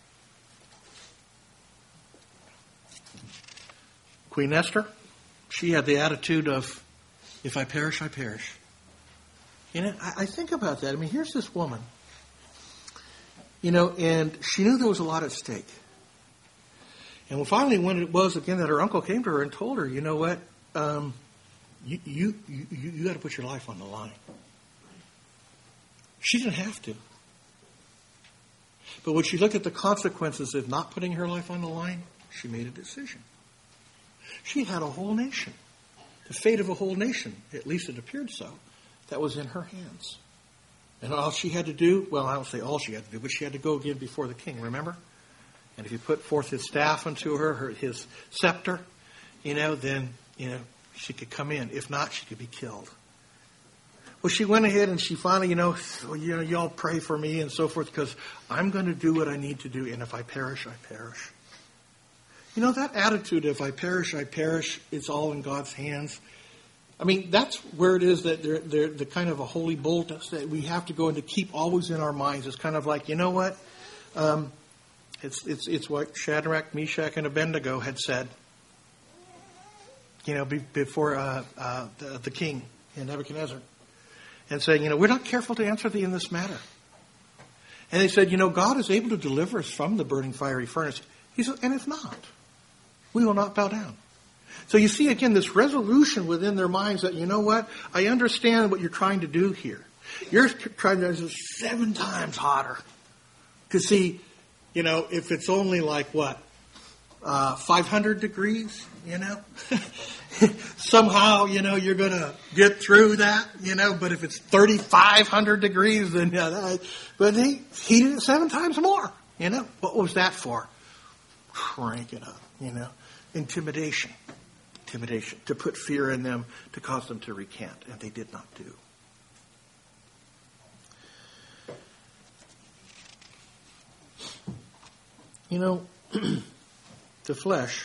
Queen Esther, she had the attitude of, if I perish, I perish. You know, I, I think about that. I mean, here's this woman, you know, and she knew there was a lot at stake. And finally, when it was, again, that her uncle came to her and told her, you know what, um, you, you, you, you got to put your life on the line. She didn't have to. But when she looked at the consequences of not putting her life on the line, she made a decision. She had a whole nation. The fate of a whole nation, at least it appeared so, that was in her hands. And all she had to do, well, I don't say all she had to do, but she had to go again before the king, remember? And if he put forth his staff unto her, her his scepter, you know, then, you know, she could come in. If not, she could be killed. Well, she went ahead and she finally, you know, well, you know, y'all pray for me and so forth because I'm going to do what I need to do. And if I perish, I perish. You know, that attitude, if I perish, I perish, it's all in God's hands. I mean, that's where it is that they're, they're the kind of a holy boldness that we have to go and to keep always in our minds. It's kind of like, you know what? Um, it's, it's, it's what Shadrach, Meshach, and Abednego had said, you know, be, before uh, uh, the, the king in Nebuchadnezzar. And saying, you know, we're not careful to answer thee in this matter. And they said, you know, God is able to deliver us from the burning fiery furnace. He said, and if not, we will not bow down. So you see, again, this resolution within their minds that, you know what, I understand what you're trying to do here. You're trying to do seven times hotter. Because see, you know, if it's only like what, uh, five hundred degrees, you know, somehow, you know, you're going to get through that, you know, but if it's thirty-five hundred degrees, then, yeah, that, but he heated it seven times more, you know. What was that for? Crank it up, you know. Intimidation. Intimidation. To put fear in them, to cause them to recant, and they did not do. You know, the flesh,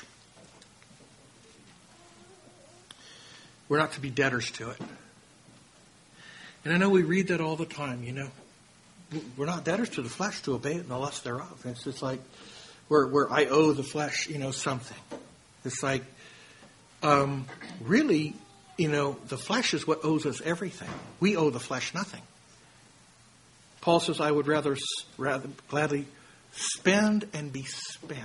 we're not to be debtors to it. And I know we read that all the time, you know. We're not debtors to the flesh to obey it and the lust thereof. It's just like where, where I owe the flesh, you know, something. It's like, um, really, you know, the flesh is what owes us everything. We owe the flesh nothing. Paul says, I would rather, rather gladly spend and be spent.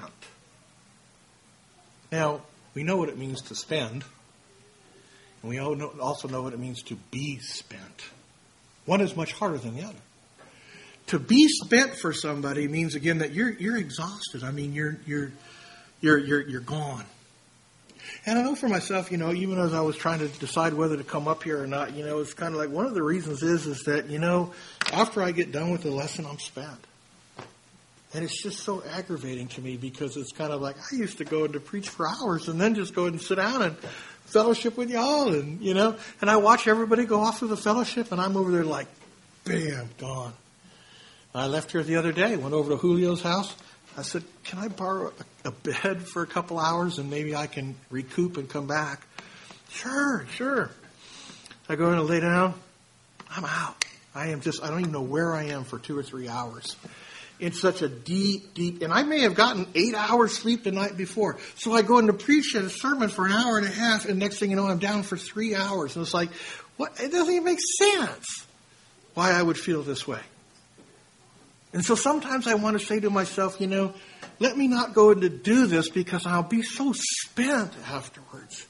Now, we know what it means to spend. And we also know what it means to be spent. One is much harder than the other. To be spent for somebody means again that you're you're exhausted. I mean, you're you're you're you're you're gone. And I know for myself, you know, even as I was trying to decide whether to come up here or not, you know, it's kind of like one of the reasons is is that, you know, after I get done with the lesson, I'm spent. And it's just so aggravating to me because it's kind of like I used to go in to preach for hours and then just go and sit down and fellowship with y'all, and you know, and I watch everybody go off to the fellowship, and I'm over there like, bam, gone. I left here the other day, went over to Julio's house. I said, can I borrow a, a bed for a couple hours and maybe I can recoup and come back? Sure, sure. I go in and lay down. I'm out. I am just, I don't even know where I am for two or three hours. It's such a deep, deep, and I may have gotten eight hours sleep the night before. So I go in to preach a sermon for an hour and a half, and next thing you know, I'm down for three hours. And it's like, what? It doesn't even make sense why I would feel this way. And so sometimes I want to say to myself, you know, let me not go in to do this because I'll be so spent afterwards.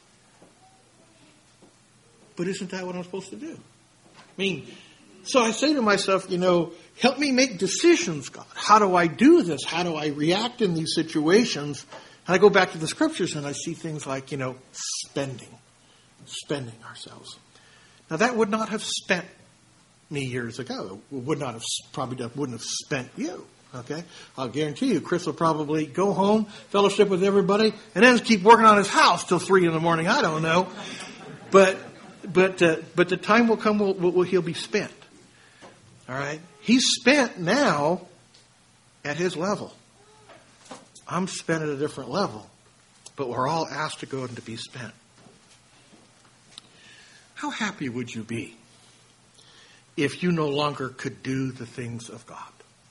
But isn't that what I'm supposed to do? I mean, so I say to myself, you know, help me make decisions, God. How do I do this? How do I react in these situations? And I go back to the scriptures and I see things like, you know, spending. Spending ourselves. Now that would not have spent me years ago. It would not have, probably wouldn't have spent you. Okay? I'll guarantee you, Chris will probably go home, fellowship with everybody, and then keep working on his house till three in the morning. I don't know. But, but, uh, but the time will come where, where he'll be spent. All right? He's spent now at his level. I'm spent at a different level. But we're all asked to go and to be spent. How happy would you be if you no longer could do the things of God?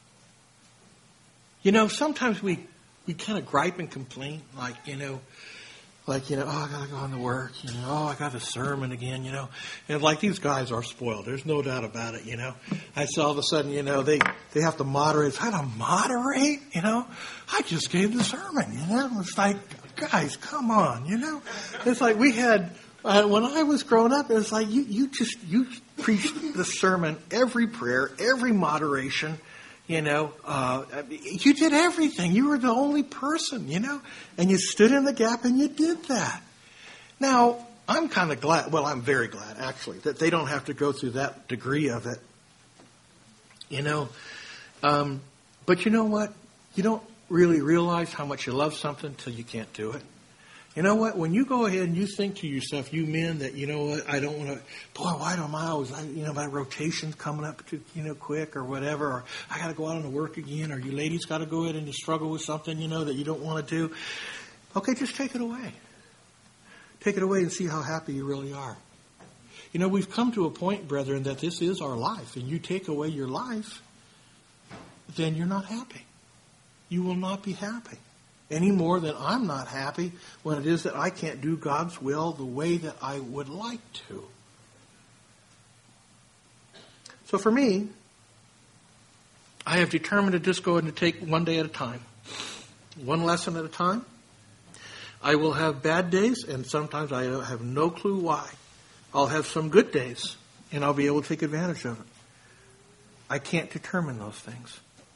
You know, sometimes we, we kind of gripe and complain, like, you know, like, you know, oh, I got to go on to work, you know, oh, I got a sermon again, you know. And like these guys are spoiled. There's no doubt about it, you know. I saw all of a sudden, you know, they, they have to moderate. How to moderate, you know? I just gave the sermon, you know. It's like, guys, come on, you know. It's like we had, uh, when I was growing up, it was like you, you just, you preached the sermon, every prayer, every moderation. You know, uh, you did everything. You were the only person, you know, and you stood in the gap and you did that. Now, I'm kind of glad, well, I'm very glad, actually, that they don't have to go through that degree of it, you know. Um, but you know what? You don't really realize how much you love something until you can't do it. You know what? When you go ahead and you think to yourself, you men, that, you know what, I don't want to, boy, why don't I always, you know, my rotation's coming up too, you know, quick or whatever, or I got to go out on to work again, or you ladies got to go ahead and you struggle with something, you know, that you don't want to do. Okay, just take it away. Take it away and see how happy you really are. You know, we've come to a point, brethren, that this is our life, and you take away your life, then you're not happy. You will not be happy. Any more than I'm not happy when it is that I can't do God's will the way that I would like to. So for me, I have determined to just go ahead and take one day at a time. One lesson at a time. I will have bad days, and sometimes I have no clue why. I'll have some good days, and I'll be able to take advantage of it. I can't determine those things.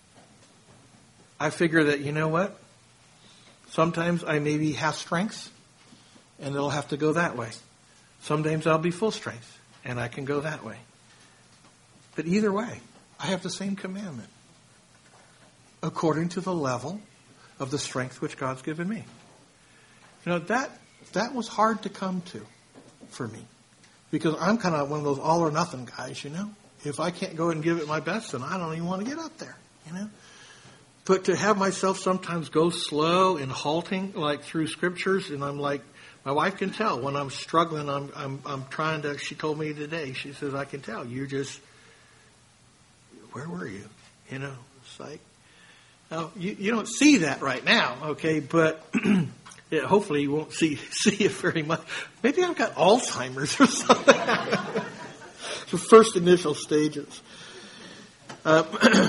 I figure that, you know what? Sometimes I may be half strength, and it'll have to go that way. Sometimes I'll be full strength, and I can go that way. But either way, I have the same commandment, according to the level of the strength which God's given me. You know, that that was hard to come to for me, because I'm kind of one of those all or nothing guys, you know. If I can't go and give it my best, then I don't even want to get up there, you know. But to have myself sometimes go slow and halting, like through scriptures, and I'm like, my wife can tell when I'm struggling. I'm I'm I'm trying to. She told me today. She says, I can tell you're just. Where were you? You know, it's like, now you you don't see that right now, okay? But yeah, hopefully you won't see see it very much. Maybe I've got Alzheimer's or something. The first initial stages. Uh,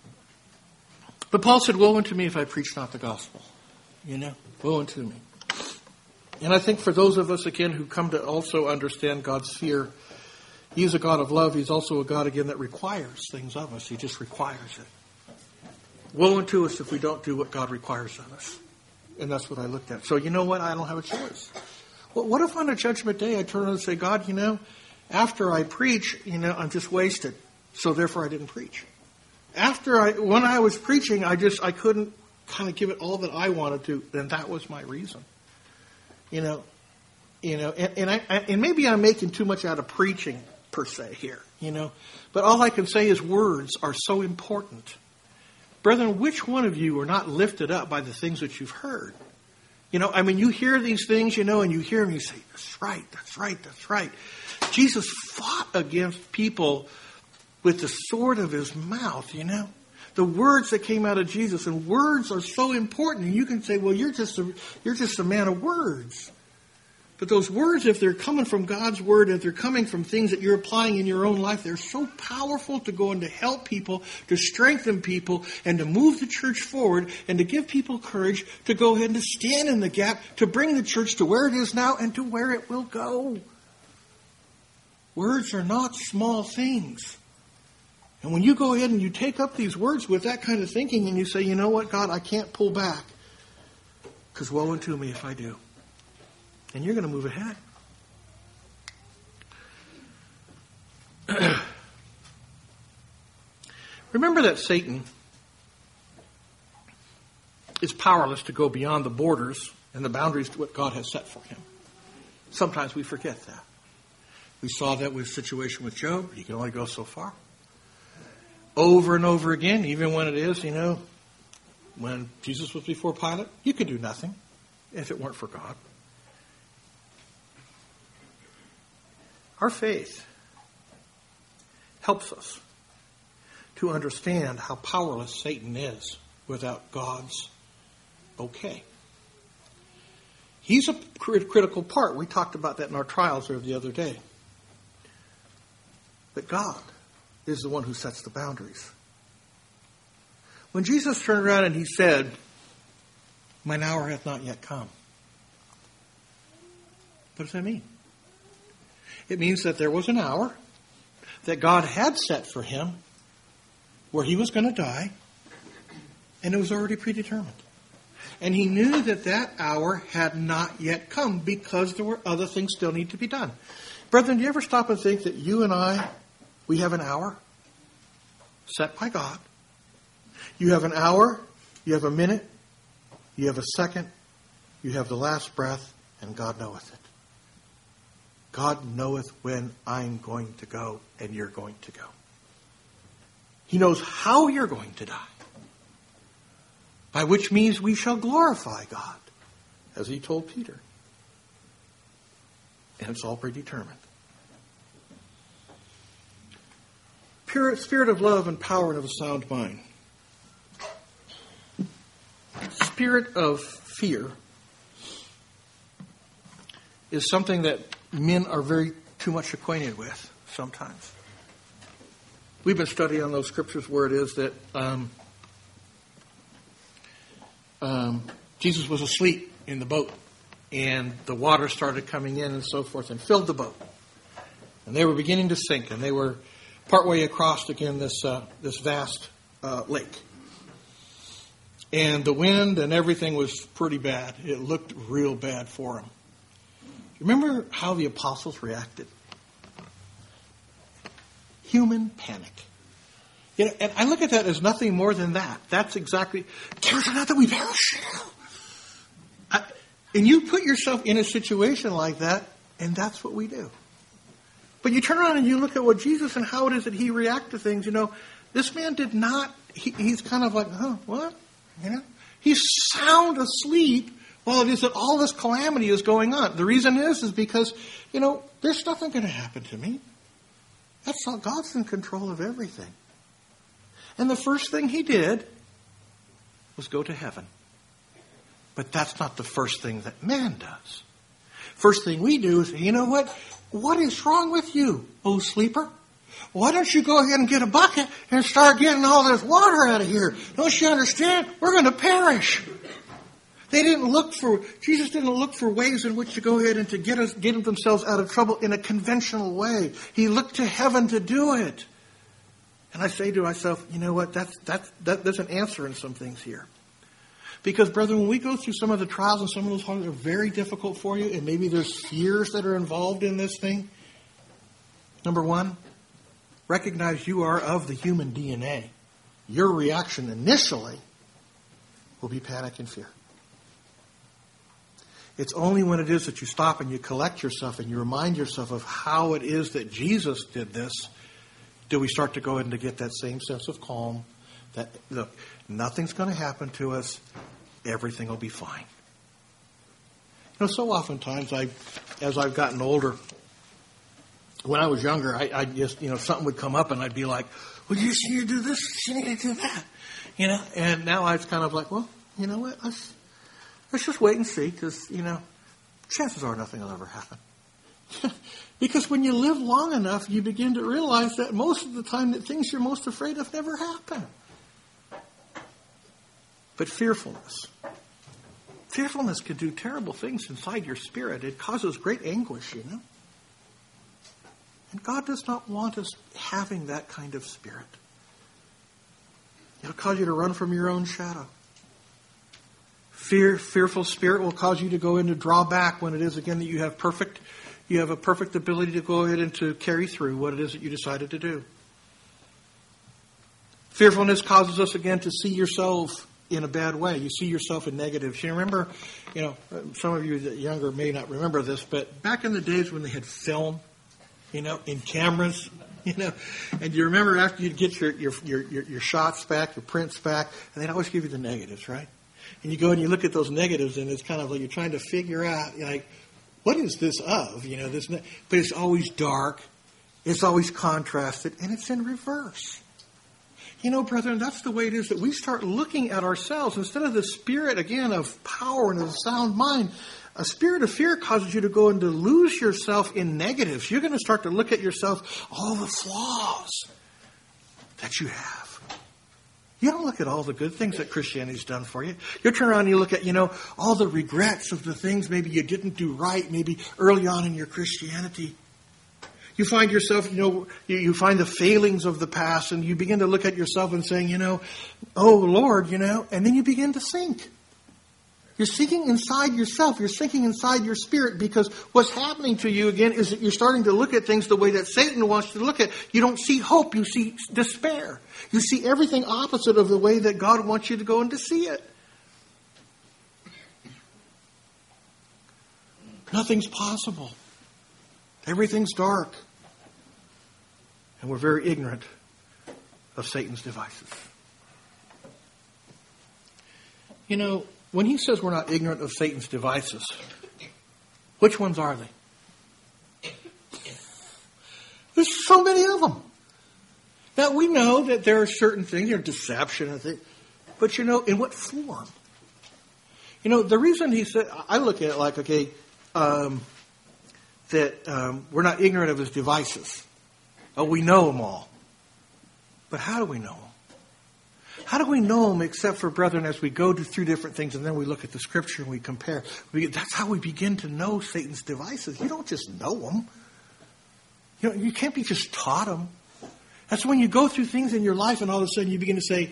But Paul said, woe unto me if I preach not the gospel. You know, woe unto me. And I think for those of us, again, who come to also understand God's fear, He is a God of love. He's also a God, again, that requires things of us. He just requires it. Woe unto us if we don't do what God requires of us. And that's what I looked at. So you know what? I don't have a choice. Well, what if on a judgment day I turn around and say, God, you know, after I preach, you know, I'm just wasted. So therefore I didn't preach. After I, when I was preaching, I just, I couldn't kind of give it all that I wanted to, then that was my reason. You know, you know, and, and I, and maybe I'm making too much out of preaching per se here, you know, but all I can say is words are so important. Brethren, which one of you are not lifted up by the things that you've heard? You know, I mean, you hear these things, you know, and you hear them, you say, that's right, that's right, that's right. Jesus fought against people with the sword of his mouth, you know. The words that came out of Jesus, and words are so important. And you can say, well, you're just a, you're just a man of words. But those words, if they're coming from God's word, if they're coming from things that you're applying in your own life, they're so powerful to go and to help people, to strengthen people, and to move the church forward, and to give people courage to go ahead and to stand in the gap, to bring the church to where it is now and to where it will go. Words are not small things. And when you go ahead and you take up these words with that kind of thinking and you say, you know what, God, I can't pull back, because woe unto me if I do. And you're going to move ahead. Remember that Satan is powerless to go beyond the borders and the boundaries to what God has set for him. Sometimes we forget that. We saw that with the situation with Job. He can only go so far. Over and over again, even when it is, you know, when Jesus was before Pilate, you could do nothing if it weren't for God. Our faith helps us to understand how powerless Satan is without God's okay. He's a critical part. We talked about that in our trials there the other day. But God is the one who sets the boundaries. When Jesus turned around and he said, mine hour hath not yet come. What does that mean? It means that there was an hour that God had set for him where he was going to die, and it was already predetermined. And he knew that that hour had not yet come because there were other things still need to be done. Brethren, do you ever stop and think that you and I, we have an hour set by God? You have an hour, you have a minute, you have a second, you have the last breath, and God knoweth it. God knoweth when I'm going to go and you're going to go. He knows how you're going to die, by which means we shall glorify God, as he told Peter. And it's all predetermined. Pure spirit of love and power and of a sound mind. Spirit of fear is something that men are very too much acquainted with sometimes. We've been studying on those scriptures where it is that um, um, Jesus was asleep in the boat, and the water started coming in and so forth and filled the boat. And they were beginning to sink, and they were partway across again this uh, this vast uh, lake. And the wind and everything was pretty bad. It looked real bad for them. Remember how the apostles reacted? Human panic. You know, and I look at that as nothing more than that. That's exactly, there's another we perish. I, and you put yourself in a situation like that, and that's what we do. But you turn around and you look at what Jesus and how it is that he reacted to things. You know, this man did not, he, he's kind of like, huh, what? You know, he's sound asleep while it is that all this calamity is going on. The reason is, is because, you know, there's nothing going to happen to me. That's not, God's in control of everything. And the first thing he did was go to heaven. But that's not the first thing that man does. First thing we do is, you know what? What is wrong with you, oh sleeper? Why don't you go ahead and get a bucket and start getting all this water out of here? Don't you understand? We're going to perish. They didn't look for, Jesus didn't look for ways in which to go ahead and to get us, get themselves out of trouble in a conventional way. He looked to heaven to do it. And I say to myself, you know what, that's, that's, that, there's an answer in some things here. Because, brethren, when we go through some of the trials and some of those hard, they're very difficult for you, and maybe there's fears that are involved in this thing. Number one, recognize you are of the human D N A. Your reaction initially will be panic and fear. It's only when it is that you stop and you collect yourself and you remind yourself of how it is that Jesus did this, do we start to go ahead and to get that same sense of calm, that, look, nothing's going to happen to us. Everything will be fine. You know, so oftentimes, I, as I've gotten older, when I was younger, I, I just, you know, something would come up and I'd be like, well, you see you do this, you need to do that. You know, and now I was kind of like, well, you know what, let's, let's just wait and see, because, you know, chances are nothing will ever happen. Because when you live long enough, you begin to realize that most of the time that things you're most afraid of never happen. But fearfulness. Fearfulness can do terrible things inside your spirit. It causes great anguish, you know. And God does not want us having that kind of spirit. It'll cause you to run from your own shadow. Fear, fearful spirit will cause you to go in to draw back when it is again that you have perfect, you have a perfect ability to go ahead and to carry through what it is that you decided to do. Fearfulness causes us again to see yourself in a bad way. You see yourself in negatives. You remember, you know, some of you that are younger may not remember this, but back in the days when they had film, you know, in cameras, you know, and you remember after you'd get your, your, your, your, your shots back, your prints back, and they'd always give you the negatives, right? And you go and you look at those negatives, and it's kind of like you're trying to figure out, like, what is this of? You know, this, but it's always dark, it's always contrasted, and it's in reverse. You know, brethren, that's the way it is that we start looking at ourselves. Instead of the spirit, again, of power and of sound mind, a spirit of fear causes you to go and to lose yourself in negatives. You're going to start to look at yourself, all the flaws that you have. You don't look at all the good things that Christianity's done for you. You turn around and you look at, you know, all the regrets of the things maybe you didn't do right, maybe early on in your Christianity. You find yourself, you know, you, you find the failings of the past, and you begin to look at yourself and saying, you know, oh, Lord, you know, and then you begin to sink. You're sinking inside yourself. You're sinking inside your spirit, because what's happening to you, again, is that you're starting to look at things the way that Satan wants you to look at. You don't see hope. You see despair. You see everything opposite of the way that God wants you to go and to see it. Nothing's possible. Everything's dark. And we're very ignorant of Satan's devices. You know, when he says we're not ignorant of Satan's devices, which ones are they? There's so many of them. Now, we know that there are certain things, you know, deception and things, but you know, in what form? You know, the reason he said, I look at it like, okay, um, that um, we're not ignorant of his devices. Oh, we know them all. But how do we know them? How do we know them except for, brethren, as we go through different things and then we look at the Scripture and we compare? We, that's how we begin to know Satan's devices. You don't just know them. You know, you can't be just taught them. That's when you go through things in your life and all of a sudden you begin to say,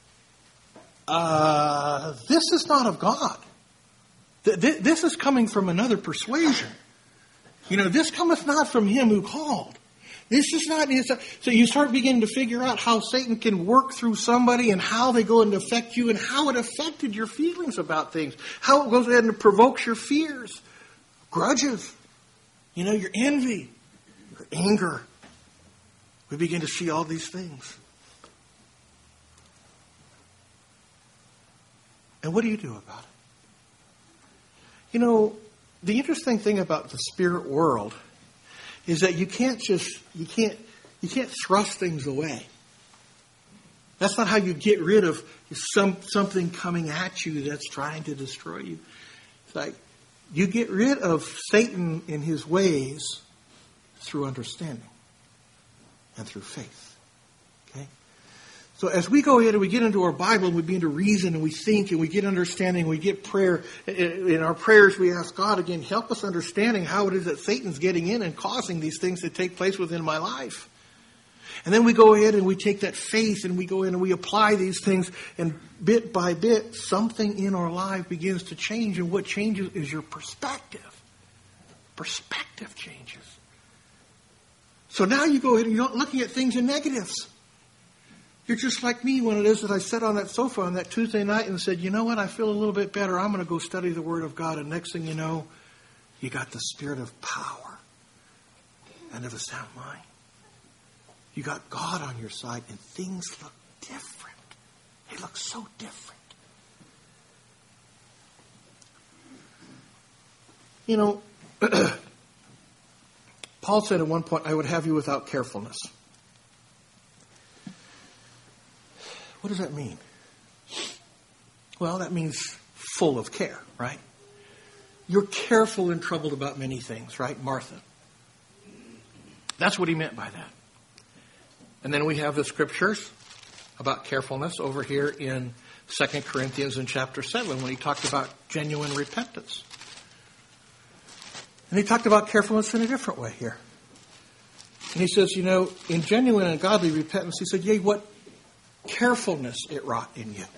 uh, this is not of God. Th- th- this is coming from another persuasion. You know, this cometh not from him who called. This is not, so you start beginning to figure out how Satan can work through somebody and how they go and affect you and how it affected your feelings about things. How it goes ahead and provokes your fears, grudges, you know, your envy, your anger. We begin to see all these things. And what do you do about it? You know, the interesting thing about the spirit world is that you can't just, you can't, you can't thrust things away. That's not how you get rid of some, something coming at you that's trying to destroy you. It's like, you get rid of Satan in his ways through understanding and through faith. Okay? So as we go ahead and we get into our Bible and we begin to reason and we think and we get understanding, we get prayer. In our prayers we ask God, again, help us understanding how it is that Satan's getting in and causing these things to take place within my life. And then we go ahead and we take that faith and we go in and we apply these things, and bit by bit something in our life begins to change, and what changes is your perspective. Perspective changes. So now you go ahead and you're not looking at things in negatives. You're just like me when it is that I sat on that sofa on that Tuesday night and said, you know what, I feel a little bit better. I'm going to go study the Word of God. And next thing you know, you got the spirit of power and of a sound mind. You got God on your side and things look different. They look so different. You know, Paul said at one point, I would have you without carefulness. What does that mean? Well, that means full of care, right? You're careful and troubled about many things, right, Martha? That's what he meant by that. And then we have the scriptures about carefulness over here in Second Corinthians in chapter seven when he talked about genuine repentance. And he talked about carefulness in a different way here. And he says, you know, in genuine and godly repentance, he said, yea, what carefulness it wrought in you.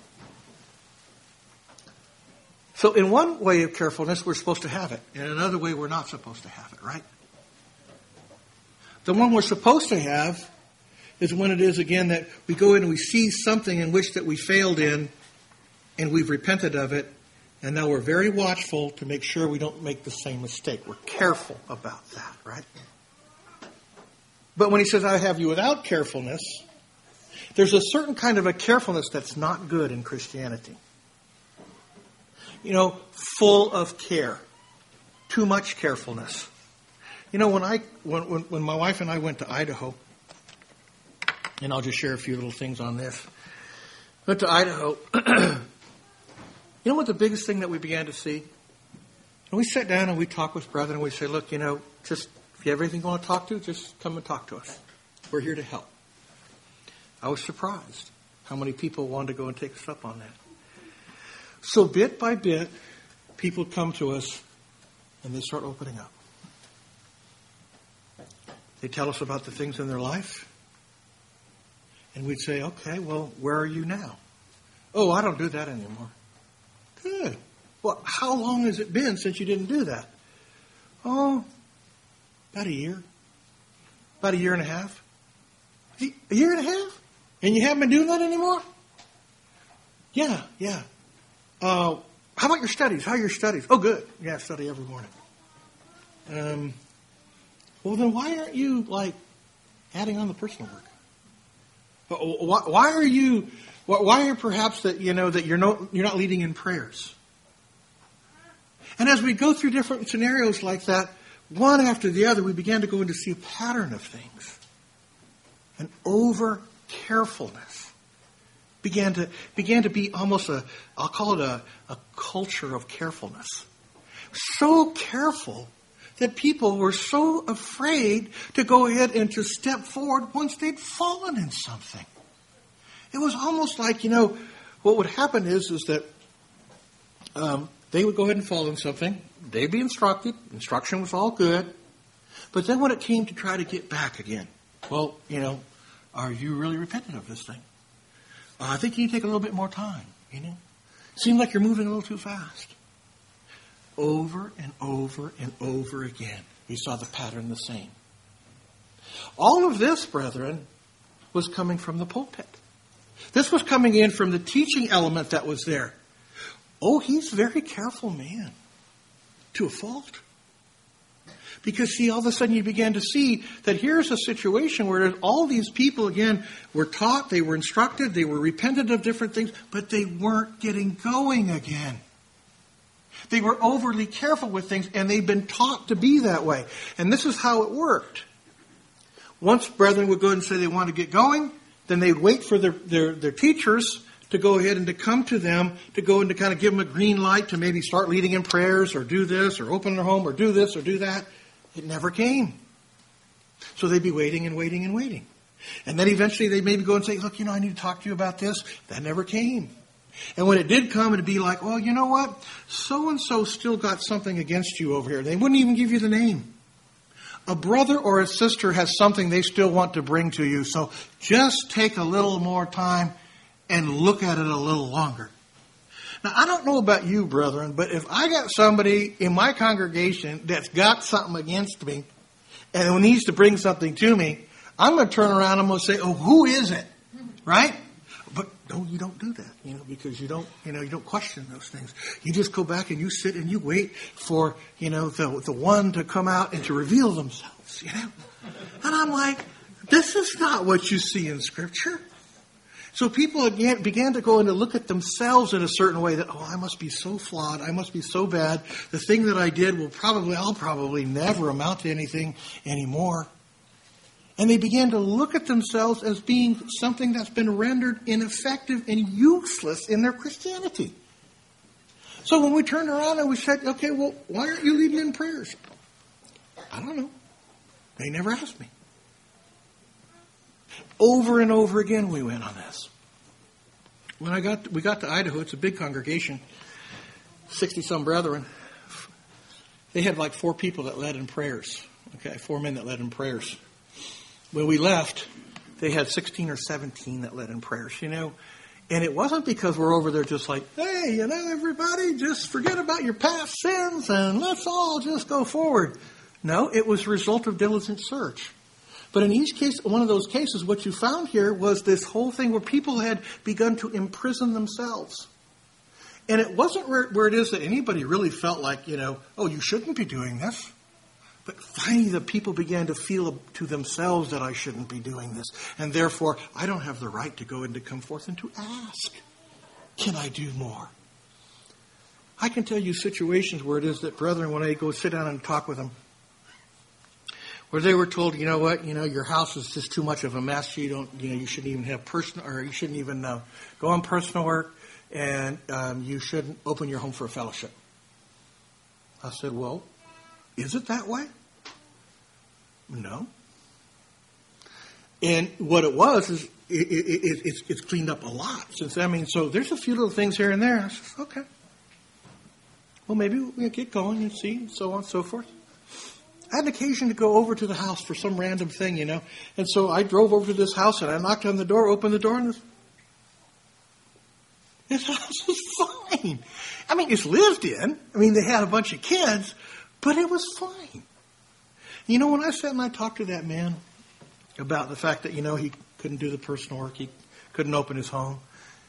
So in one way of carefulness, we're supposed to have it. In another way, we're not supposed to have it, right? The one we're supposed to have is when it is, again, that we go in and we see something in which that we failed in, and we've repented of it, and now we're very watchful to make sure we don't make the same mistake. We're careful about that, right? But when he says, I have you without carefulness, there's a certain kind of a carefulness that's not good in Christianity. You know, full of care. Too much carefulness. You know, when I when, when, when my wife and I went to Idaho, and I'll just share a few little things on this. Went to Idaho. You know what the biggest thing that we began to see? And we sat down and we talked with brethren and we said, look, you know, just if you have anything you want to talk to, just come and talk to us. We're here to help. I was surprised how many people wanted to go and take us up on that. So bit by bit, people come to us and they start opening up. They tell us about the things in their life. And we'd say, okay, well, where are you now? Oh, I don't do that anymore. Good. Well, how long has it been since you didn't do that? Oh, about a year. About a year and a half. A year and a half? And you haven't been doing that anymore? Yeah, yeah. Uh, how about your studies? How are your studies? Oh, good. Yeah, I study every morning. Um, well, then why aren't you, like, adding on the personal work? Why, why are you, why are perhaps that, you know, that you're, no, you're not leading in prayers? And as we go through different scenarios like that, one after the other, we began to go in to see a pattern of things. An over-carefulness began to began to be almost a, I'll call it a, a culture of carefulness. So careful that people were so afraid to go ahead and to step forward once they'd fallen in something. It was almost like, you know, what would happen is, is that um, they would go ahead and fall in something. They'd be instructed. Instruction was all good. But then when it came to try to get back again, well, you know, are you really repentant of this thing? Uh, I think you need to take a little bit more time, you know. Seems like you're moving a little too fast. Over and over and over again, we saw the pattern the same. All of this, brethren, was coming from the pulpit. This was coming in from the teaching element that was there. Oh, he's a very careful man, to a fault. Because, see, all of a sudden you began to see that here's a situation where all these people, again, were taught, they were instructed, they were repentant of different things, but they weren't getting going again. They were overly careful with things, and they'd been taught to be that way. And this is how it worked. Once brethren would go and say they want to get going, then they'd wait for their, their, their teachers to go ahead and to come to them, to go and to kind of give them a green light to maybe start leading in prayers or do this or open their home or do this or do that. It never came. So they'd be waiting and waiting and waiting. And then eventually they'd maybe go and say, look, you know, I need to talk to you about this. That never came. And when it did come, it'd be like, well, you know what? So-and-so still got something against you over here. They wouldn't even give you the name. A brother or a sister has something they still want to bring to you. So just take a little more time and look at it a little longer. Now, I don't know about you, brethren, but if I got somebody in my congregation that's got something against me and who needs to bring something to me, I'm going to turn around and I'm going to say, oh, who is it? Right? But no, you don't do that, you know, because you don't, you know, you don't question those things. You just go back and you sit and you wait for, you know, the the one to come out and to reveal themselves, you know. And I'm like, this is not what you see in Scripture. So people again began to go and to look at themselves in a certain way that, oh, I must be so flawed. I must be so bad. The thing that I did will probably, I'll probably never amount to anything anymore. And they began to look at themselves as being something that's been rendered ineffective and useless in their Christianity. So when we turned around and we said, okay, well, why aren't you leading in prayers? I don't know. They never asked me. Over and over again we went on this. When I got we got to Idaho, it's a big congregation, sixty-some brethren. They had like four people that led in prayers. Okay, four men that led in prayers. When we left, they had sixteen or seventeen that led in prayers, you know. And it wasn't because we're over there just like, hey, you know, everybody, just forget about your past sins and let's all just go forward. No, it was a result of diligent search. But in each case, one of those cases, what you found here was this whole thing where people had begun to imprison themselves. And it wasn't where, where it is that anybody really felt like, you know, oh, you shouldn't be doing this. But finally the people began to feel to themselves that I shouldn't be doing this. And therefore, I don't have the right to go and to come forth and to ask, can I do more? I can tell you situations where it is that, brethren, when I go sit down and talk with them, where they were told, you know what, you know, your house is just too much of a mess. You don't, you know, you shouldn't even have personal, or you shouldn't even uh, go on personal work, and um, you shouldn't open your home for a fellowship. I said, well, is it that way? No. And what it was is it, it, it, it's, it's cleaned up a lot since. I mean, so there's a few little things here and there. I said, okay. Well, maybe we'll get going and see, and so on and so forth. I had an occasion to go over to the house for some random thing, you know. And so I drove over to this house and I knocked on the door, opened the door, and this, this house was fine. I mean, it's lived in. I mean, they had a bunch of kids, but it was fine. You know, when I sat and I talked to that man about the fact that, you know, he couldn't do the personal work, he couldn't open his home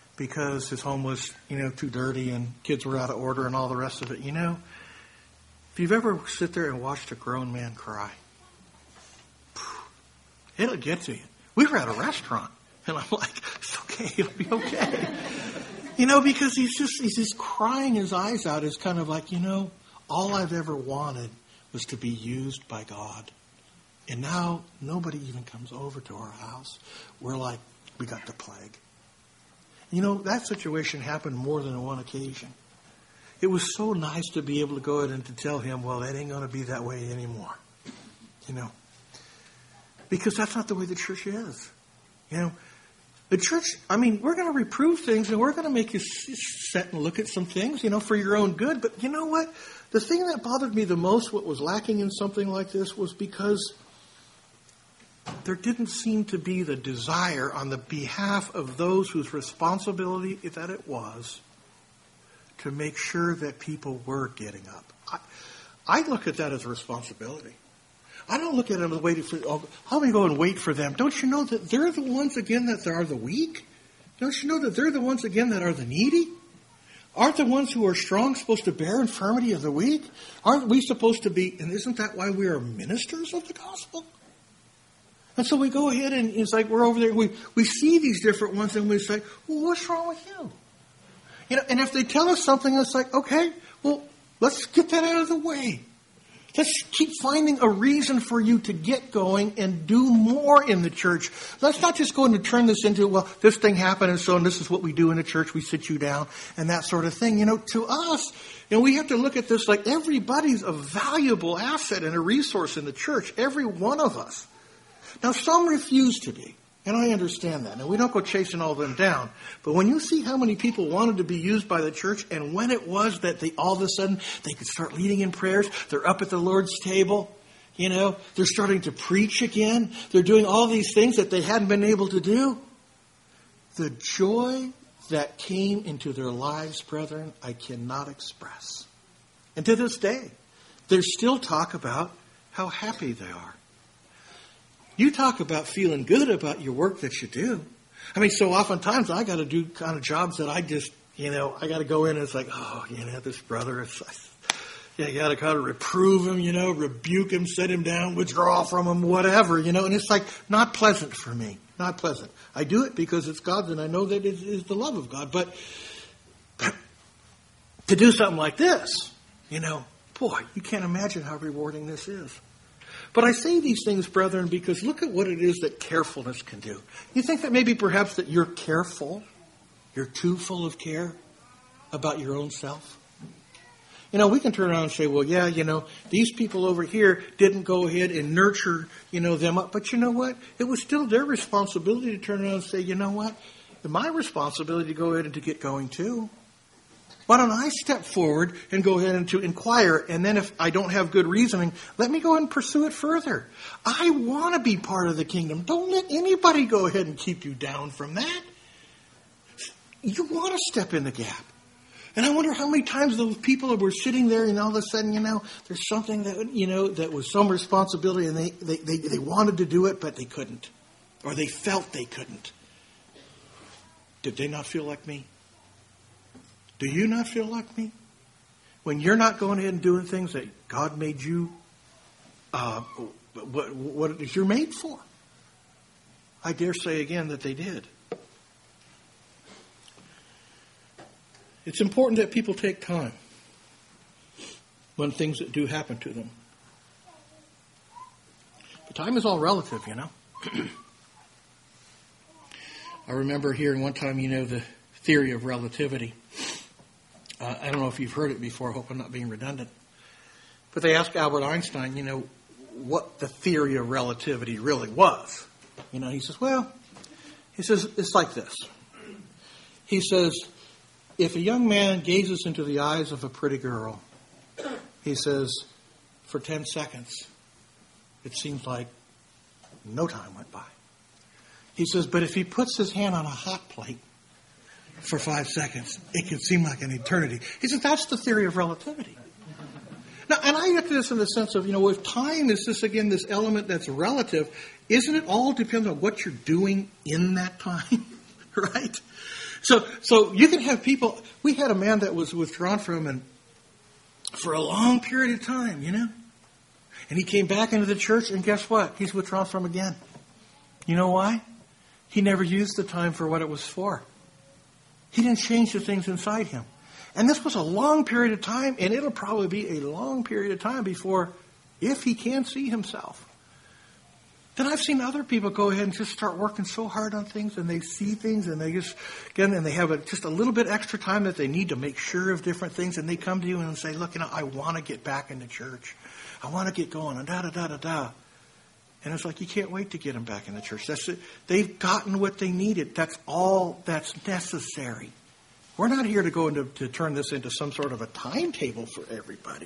because his home was, you know, too dirty and kids were out of order and all the rest of it, you know. If you've ever sit there and watched a grown man cry, it'll get to you. We were at a restaurant, and I'm like, it's okay, it'll be okay. You know, because he's just he's just crying his eyes out. It's kind of like, you know, all I've ever wanted was to be used by God. And now nobody even comes over to our house. We're like, we got the plague. You know, that situation happened more than one occasion. It was so nice to be able to go ahead and to tell him, well, that ain't going to be that way anymore. You know, because that's not the way the church is. You know, the church, I mean, we're going to reprove things and we're going to make you sit and look at some things, you know, for your own good. But you know what? The thing that bothered me the most, what was lacking in something like this, was because there didn't seem to be the desire on the behalf of those whose responsibility that it was to make sure that people were getting up. I, I look at that as a responsibility. I don't look at it as waiting for, oh, how do we go and wait for them? Don't you know that they're the ones, again, that are the weak? Don't you know that they're the ones, again, that are the needy? Aren't the ones who are strong supposed to bear infirmity of the weak? Aren't we supposed to be, and isn't that why we are ministers of the gospel? And so we go ahead and it's like we're over there, we, we see these different ones and we say, well, what's wrong with you? You know, and if they tell us something, it's like, okay, well, let's get that out of the way. Let's keep finding a reason for you to get going and do more in the church. Let's not just go and turn this into, well, this thing happened and so and this is what we do in the church. We sit you down and that sort of thing. You know, to us, you know, we have to look at this like everybody's a valuable asset and a resource in the church. Every one of us. Now, some refuse to be. And I understand that. And we don't go chasing all of them down. But when you see how many people wanted to be used by the church, and when it was that they all of a sudden they could start leading in prayers, they're up at the Lord's table, you know, they're starting to preach again, they're doing all these things that they hadn't been able to do. The joy that came into their lives, brethren, I cannot express. And to this day, there's still talk about how happy they are. You talk about feeling good about your work that you do. I mean, so oftentimes I got to do kind of jobs that I just, you know, I got to go in and it's like, oh, you know, this brother, it's, yeah, you got to kind of reprove him, you know, rebuke him, set him down, withdraw from him, whatever, you know, and it's like not pleasant for me, not pleasant. I do it because it's God's and I know that it is the love of God. But to do something like this, you know, boy, you can't imagine how rewarding this is. But I say these things, brethren, because look at what it is that carefulness can do. You think that maybe perhaps that you're careful, you're too full of care about your own self? You know, we can turn around and say, well, yeah, you know, these people over here didn't go ahead and nurture, you know, them up. But you know what? It was still their responsibility to turn around and say, you know what? It's my responsibility to go ahead and to get going too. Why don't I step forward and go ahead and to inquire, and then if I don't have good reasoning, let me go ahead and pursue it further. I want to be part of the kingdom. Don't let anybody go ahead and keep you down from that. You want to step in the gap. And I wonder how many times those people were sitting there and all of a sudden, you know, there's something that, you know, that was some responsibility and they, they, they, they wanted to do it, but they couldn't. Or they felt they couldn't. Did they not feel like me? Do you not feel like me? When you're not going ahead and doing things that God made you, uh, what, what you're made for? I dare say again that they did. It's important that people take time when things that do happen to them. But time is all relative, you know. I remember hearing one time, you know, the theory of relativity. Uh, I don't know if you've heard it before. I hope I'm not being redundant. But they asked Albert Einstein, you know, what the theory of relativity really was. You know, he says, well, he says, it's like this. He says, if a young man gazes into the eyes of a pretty girl, he says, for ten seconds, it seems like no time went by. He says, but if he puts his hand on a hot plate for five seconds, it can seem like an eternity. He says, that's the theory of relativity. Now, and I get this in the sense of, you know, if time is this, again, this element that's relative, isn't it all depends on what you're doing in that time? Right? So, so you can have people, we had a man that was withdrawn from and for a long period of time, you know. And he came back into the church, and guess what? He's withdrawn from again. You know why? He never used the time for what it was for. He didn't change the things inside him. And this was a long period of time, and it'll probably be a long period of time before, if he can see himself. Then I've seen other people go ahead and just start working so hard on things, and they see things, and they just, again, and they have a, just a little bit extra time that they need to make sure of different things, and they come to you and say, look, you know, I want to get back into church. I want to get going, and da-da-da-da-da. And it's like, you can't wait to get them back in the church. That's it. They've gotten what they needed. That's all that's necessary. We're not here to go into to turn this into some sort of a timetable for everybody.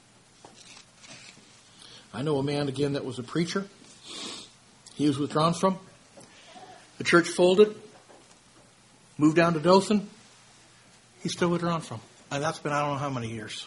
I know a man, again, that was a preacher. He was withdrawn from. The church folded. Moved down to Dothan. He's still withdrawn from. And that's been I don't know how many years.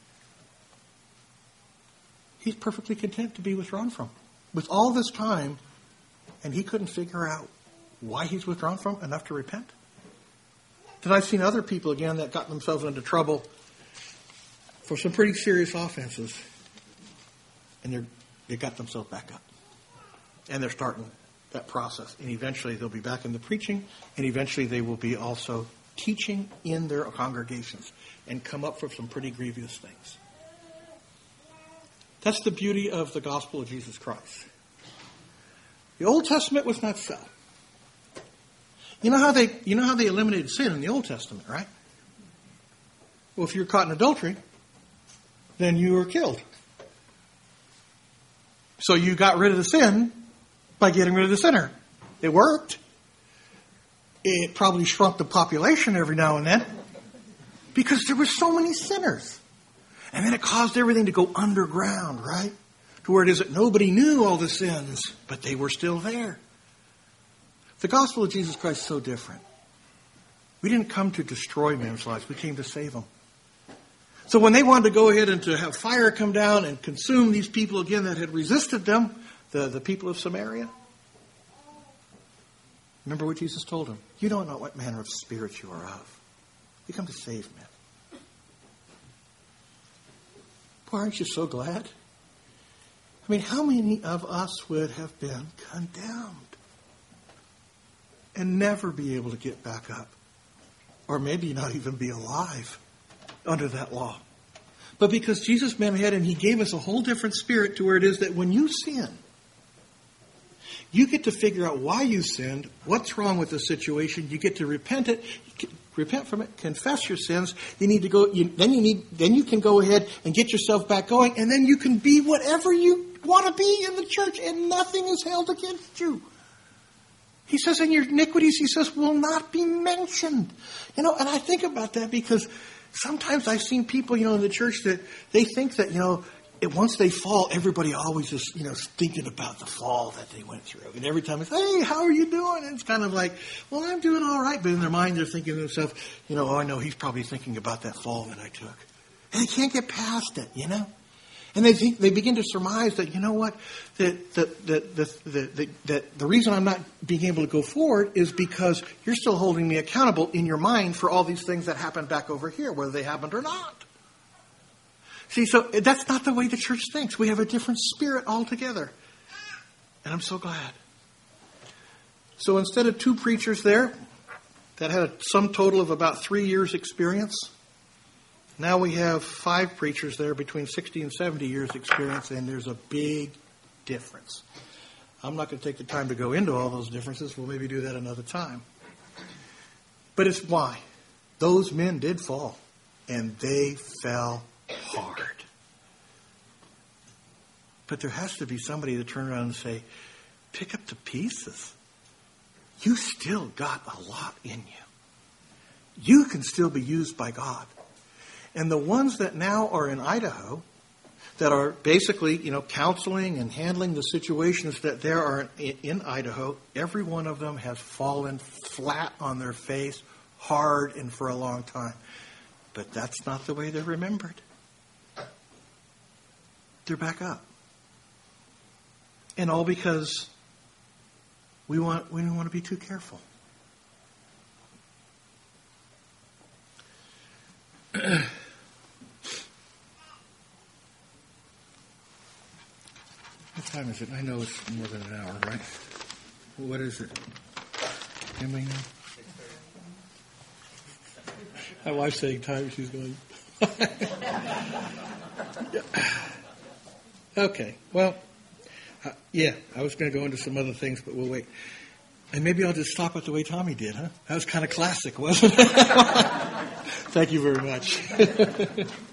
He's perfectly content to be withdrawn from. With all this time, and he couldn't figure out why he's withdrawn from enough to repent. Then I've seen other people, again, that got themselves into trouble for some pretty serious offenses. And they're, they got themselves back up. And they're starting that process. And eventually they'll be back in the preaching. And eventually they will be also teaching in their congregations. And come up for some pretty grievous things. That's the beauty of the gospel of Jesus Christ. The Old Testament was not so. You know how they, you know how they eliminated sin in the Old Testament, right? Well, if you're caught in adultery, then you were killed. So you got rid of the sin by getting rid of the sinner. It worked. It probably shrunk the population every now and then because there were so many sinners. And then it caused everything to go underground, right? To where it is that nobody knew all the sins, but they were still there. The gospel of Jesus Christ is so different. We didn't come to destroy men's lives. We came to save them. So when they wanted to go ahead and to have fire come down and consume these people again that had resisted them, the, the people of Samaria, remember what Jesus told them? You don't know what manner of spirit you are of. You come to save men. Boy, aren't you so glad? I mean, how many of us would have been condemned and never be able to get back up? Or maybe not even be alive under that law. But because Jesus went ahead and he gave us a whole different spirit to where it is that when you sin, you get to figure out why you sinned, what's wrong with the situation. You get to repent it, repent from it, confess your sins. You need to go. You, then you need. Then you can go ahead and get yourself back going, and then you can be whatever you want to be in the church, and nothing is held against you. He says, "In your iniquities," he says, "will not be mentioned." You know, and I think about that because sometimes I've seen people, you know, in the church that they think that, you know, it, once they fall, everybody always is, you know, thinking about the fall that they went through. And every time it's, hey, how are you doing? And it's kind of like, well, I'm doing all right. But in their mind, they're thinking to themselves, you know, oh, I know he's probably thinking about that fall that I took. And they can't get past it, you know. And they think, they begin to surmise that, you know what, that the, the, the, the, the, the, the reason I'm not being able to go forward is because you're still holding me accountable in your mind for all these things that happened back over here, whether they happened or not. See, so that's not the way the church thinks. We have a different spirit altogether. And I'm so glad. So instead of two preachers there that had a sum total of about three years experience, now we have five preachers there between sixty and seventy years experience, and there's a big difference. I'm not going to take the time to go into all those differences. We'll maybe do that another time. But it's why. Those men did fall, and they fell hard. But there has to be somebody to turn around and say, pick up the pieces. You still got a lot in you. You can still be used by God. And the ones that now are in Idaho, that are basically, you know, counseling and handling the situations that there are in, in Idaho, every one of them has fallen flat on their face, hard and for a long time. But that's not the way they're remembered. They're back up. And all because we want we don't want to be too careful. What time is it? I know it's more than an hour, right? What is it? Anybody know? My wife's saying time. She's going. Okay. Well, uh, yeah, I was going to go into some other things, but we'll wait. And maybe I'll just stop it the way Tommy did, huh? That was kind of classic, wasn't it? Thank you very much.